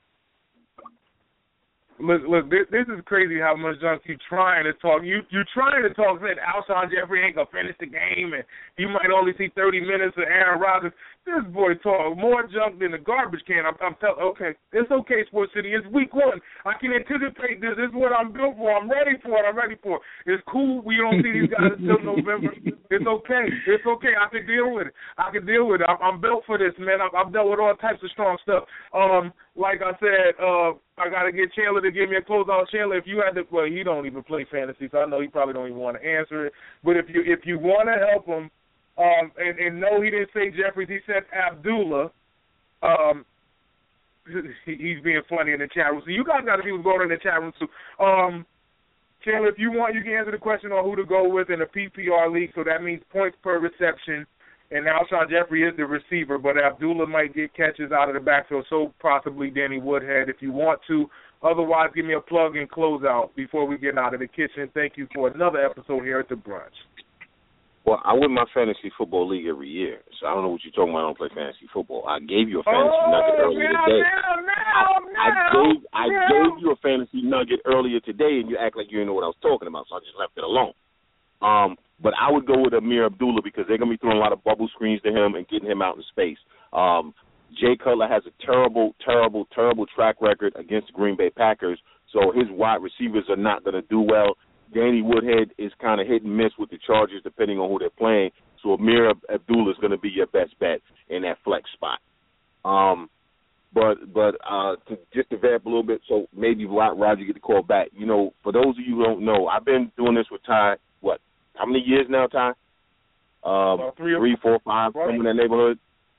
Look, look, this, this is crazy how much junk you trying to talk. You you trying to talk that Alshon Jeffrey ain't going to finish the game and you might only see thirty minutes of Aaron Rodgers. This boy talk more junk than a garbage can. I'm, I'm telling okay, it's okay, Sports City. It's week one. I can anticipate this. This is what I'm built for. I'm ready for it. I'm ready for it. It's cool. We don't see these guys until November. It's okay. It's okay. I can deal with it. I can deal with it. I'm, I'm built for this, man. I've, I've dealt with all types of strong stuff. Um, like I said, uh, I got to get Chandler to give me a closeout. Chandler, if you had to, well, he don't even play fantasy, so I know he probably don't even want to answer it. But if you if you want to help him, um, and, and no, he didn't say Jeffries, he said Abdullah. Um, he, he's being funny in the chat room. So you guys got to see what's going on in the chat room too. Um, Chandler, if you want, you can answer the question on who to go with in a P P R league. So that means points per reception. And Alshon Jeffrey is the receiver, but Abdullah might get catches out of the backfield, so possibly Danny Woodhead if you want to. Otherwise, give me a plug and close out before we get out of the kitchen. Thank you for another episode here at The Brunch. Well, I win my fantasy football league every year, so I don't know what you're talking about. I don't play fantasy football. I gave you a fantasy oh, nugget earlier now, today. Now, now, I, now, I gave I now. gave you a fantasy nugget earlier today, and you act like you didn't know what I was talking about, so I just left it alone. Um, but I would go with Amir Abdullah because they're going to be throwing a lot of bubble screens to him and getting him out in space. Um, Jay Cutler has a terrible, terrible, terrible track record against the Green Bay Packers, so his wide receivers are not going to do well. Danny Woodhead is kind of hit and miss with the Chargers depending on who they're playing, so Amir Abdullah is going to be your best bet in that flex spot. Um, but but uh, to, just to vamp a little bit, so maybe Roger get the call back. You know, for those of you who don't know, I've been doing this with Ty, what, how many years now, Ty? Um, three, three, four, five, somewhere in that neighborhood.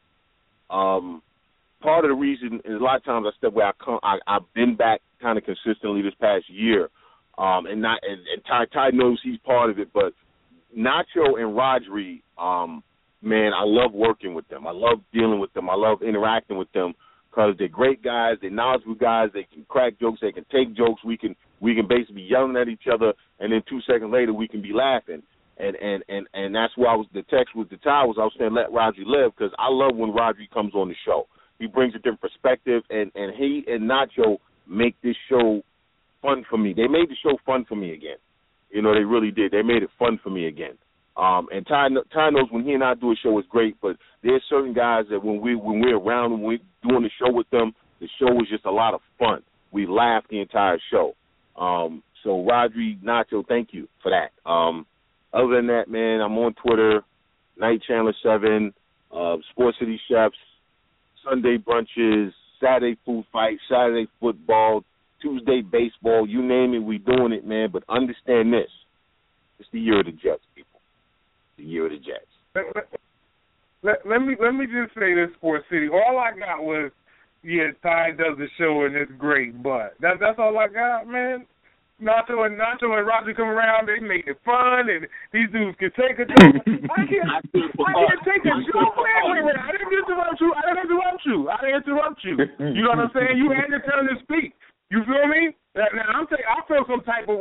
Um, part of the reason is a lot of times I step where I come, I, I've been back kind of consistently this past year, um, and not and, and Ty Ty knows he's part of it. But Nacho and Rodri, um, man, I love working with them. I love dealing with them. I love interacting with them because they're great guys. They're knowledgeable guys. They can crack jokes. They can take jokes. We can we can basically be yelling at each other, and then two seconds later we can be laughing. And and, and, and that's why I was the text with the tie was I was saying let Rodri live because I love when Rodri comes on the show. He brings a different perspective, and, and he and Nacho make this show fun for me. They made the show fun for me again. You know, they really did. They made it fun for me again. Um, and Ty, Ty knows when he and I do a show, it's great, but there's certain guys that when, we, when we're around, when we're doing the show with them, the show is just a lot of fun. We laugh the entire show. Um, so, Rodri, Nacho, thank you for that. Um, other than that, man, I'm on Twitter, Night Chandler seven, uh, Sports City Chefs, Sunday brunches, Saturday food fight, Saturday football, Tuesday baseball, you name it, we doing it, man. But understand this. It's the year of the Jets, people. The year of the Jets. Let, let, let, let me let me just say this, Sports City. All I got was, yeah, Ty does the show and it's great, but that, that's all I got, man. Nacho and Nacho and Roger come around, they make it fun, and these dudes can take a joke. I can't, I can't take a joke. Wait, wait, wait. I didn't interrupt you. I didn't interrupt you. I didn't interrupt you. You know what I'm saying? You had your turn to speak. You feel me? Now, I'm saying I feel some type of way.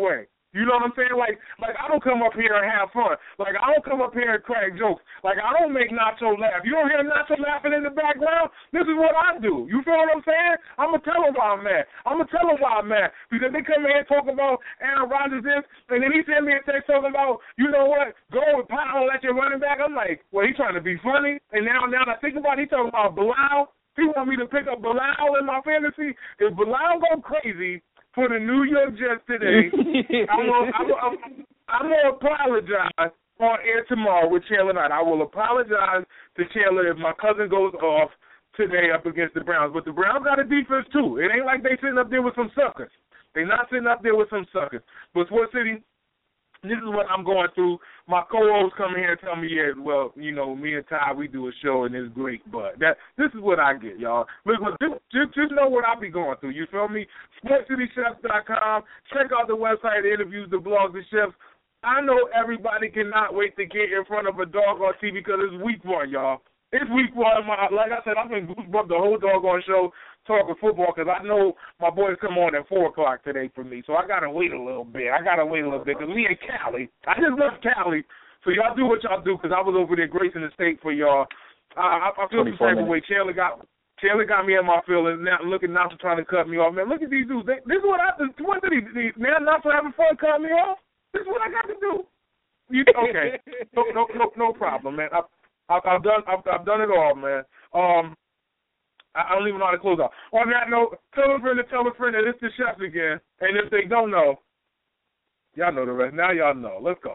You know what I'm saying? Like, like I don't come up here and have fun. Like, I don't come up here and crack jokes. Like, I don't make Nacho laugh. You don't hear Nacho laughing in the background? This is what I do. You feel what I'm saying? I'm going to tell them why I'm mad. I'm going to tell them why I'm mad. Because they come in here talking about Aaron Rodgers this, and then he sent me a text talking about, you know what, go with Powell at your running back. I'm like, well, he trying to be funny. And now, now that I think about it, he talking about Bilal. He want me to pick up Bilal in my fantasy. If Bilal go crazy for the New York Jets today, I'm going I'm, I'm to apologize on air tomorrow with Chandler Knight. I will apologize to Chandler if my cousin goes off today up against the Browns. But the Browns got a defense, too. It ain't like they sitting up there with some suckers. They not sitting up there with some suckers. But Sports City, this is what I'm going through. My co-hosts come in here and tell me, yeah, well, you know, me and Ty, we do a show and it's great, but that this is what I get, y'all. Look, look just, just, just know what I be going through. You feel me? Sports City Chefs dot com. Check out the website, the interviews, the blogs, the chefs. I know everybody cannot wait to get in front of a doggone T V because it's week one, y'all. It's week one. My, like I said, I've been goosebummed the whole doggone show talking football because I know my boys come on at four o'clock today for me, so I got to wait a little bit. I got to wait a little bit because me and Cali, I just left Cali, so y'all do what y'all do because I was over there gracing the state for y'all. Uh, I, I feel the same way. Chandler got Chandler got me in my feelings. Now looking now for trying to cut me off. Man, look at these dudes. They, this is what I do. What did these now not for having fun cut me off? This is what I got to do. You, okay, no, no, no, no problem, man. I, I, I've done, I've, I've done it all, man. Um. I don't even know how to close out. On that note, tell a friend to tell a friend that it's the chefs again. And if they don't know, y'all know the rest. Now y'all know. Let's go.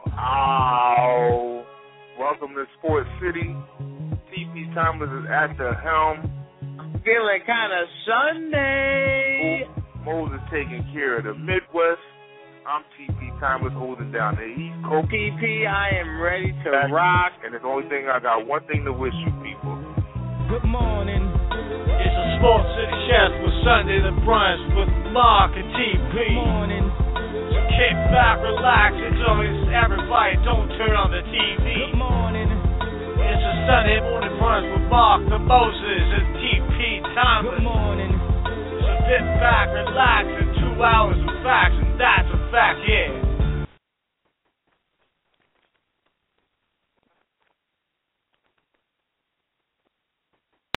Oh, welcome to Sports City. T P Thomas is at the helm. Feeling kind of Sunday. Moses taking care of the Midwest. I'm T P Thomas holding down the East Coast. T P, I am ready to rock. And the only thing, I got one thing to wish you people. Good morning. It's a Sports City Chefs with Sunday the Brunch with Mark and T P. Good morning. So kick back, relax, enjoy this. Everybody, don't turn on the T V. Good morning. It's a Sunday morning brunch with Mark, the Moses, and T P Thomas. Good morning. So sit back, relax, in two hours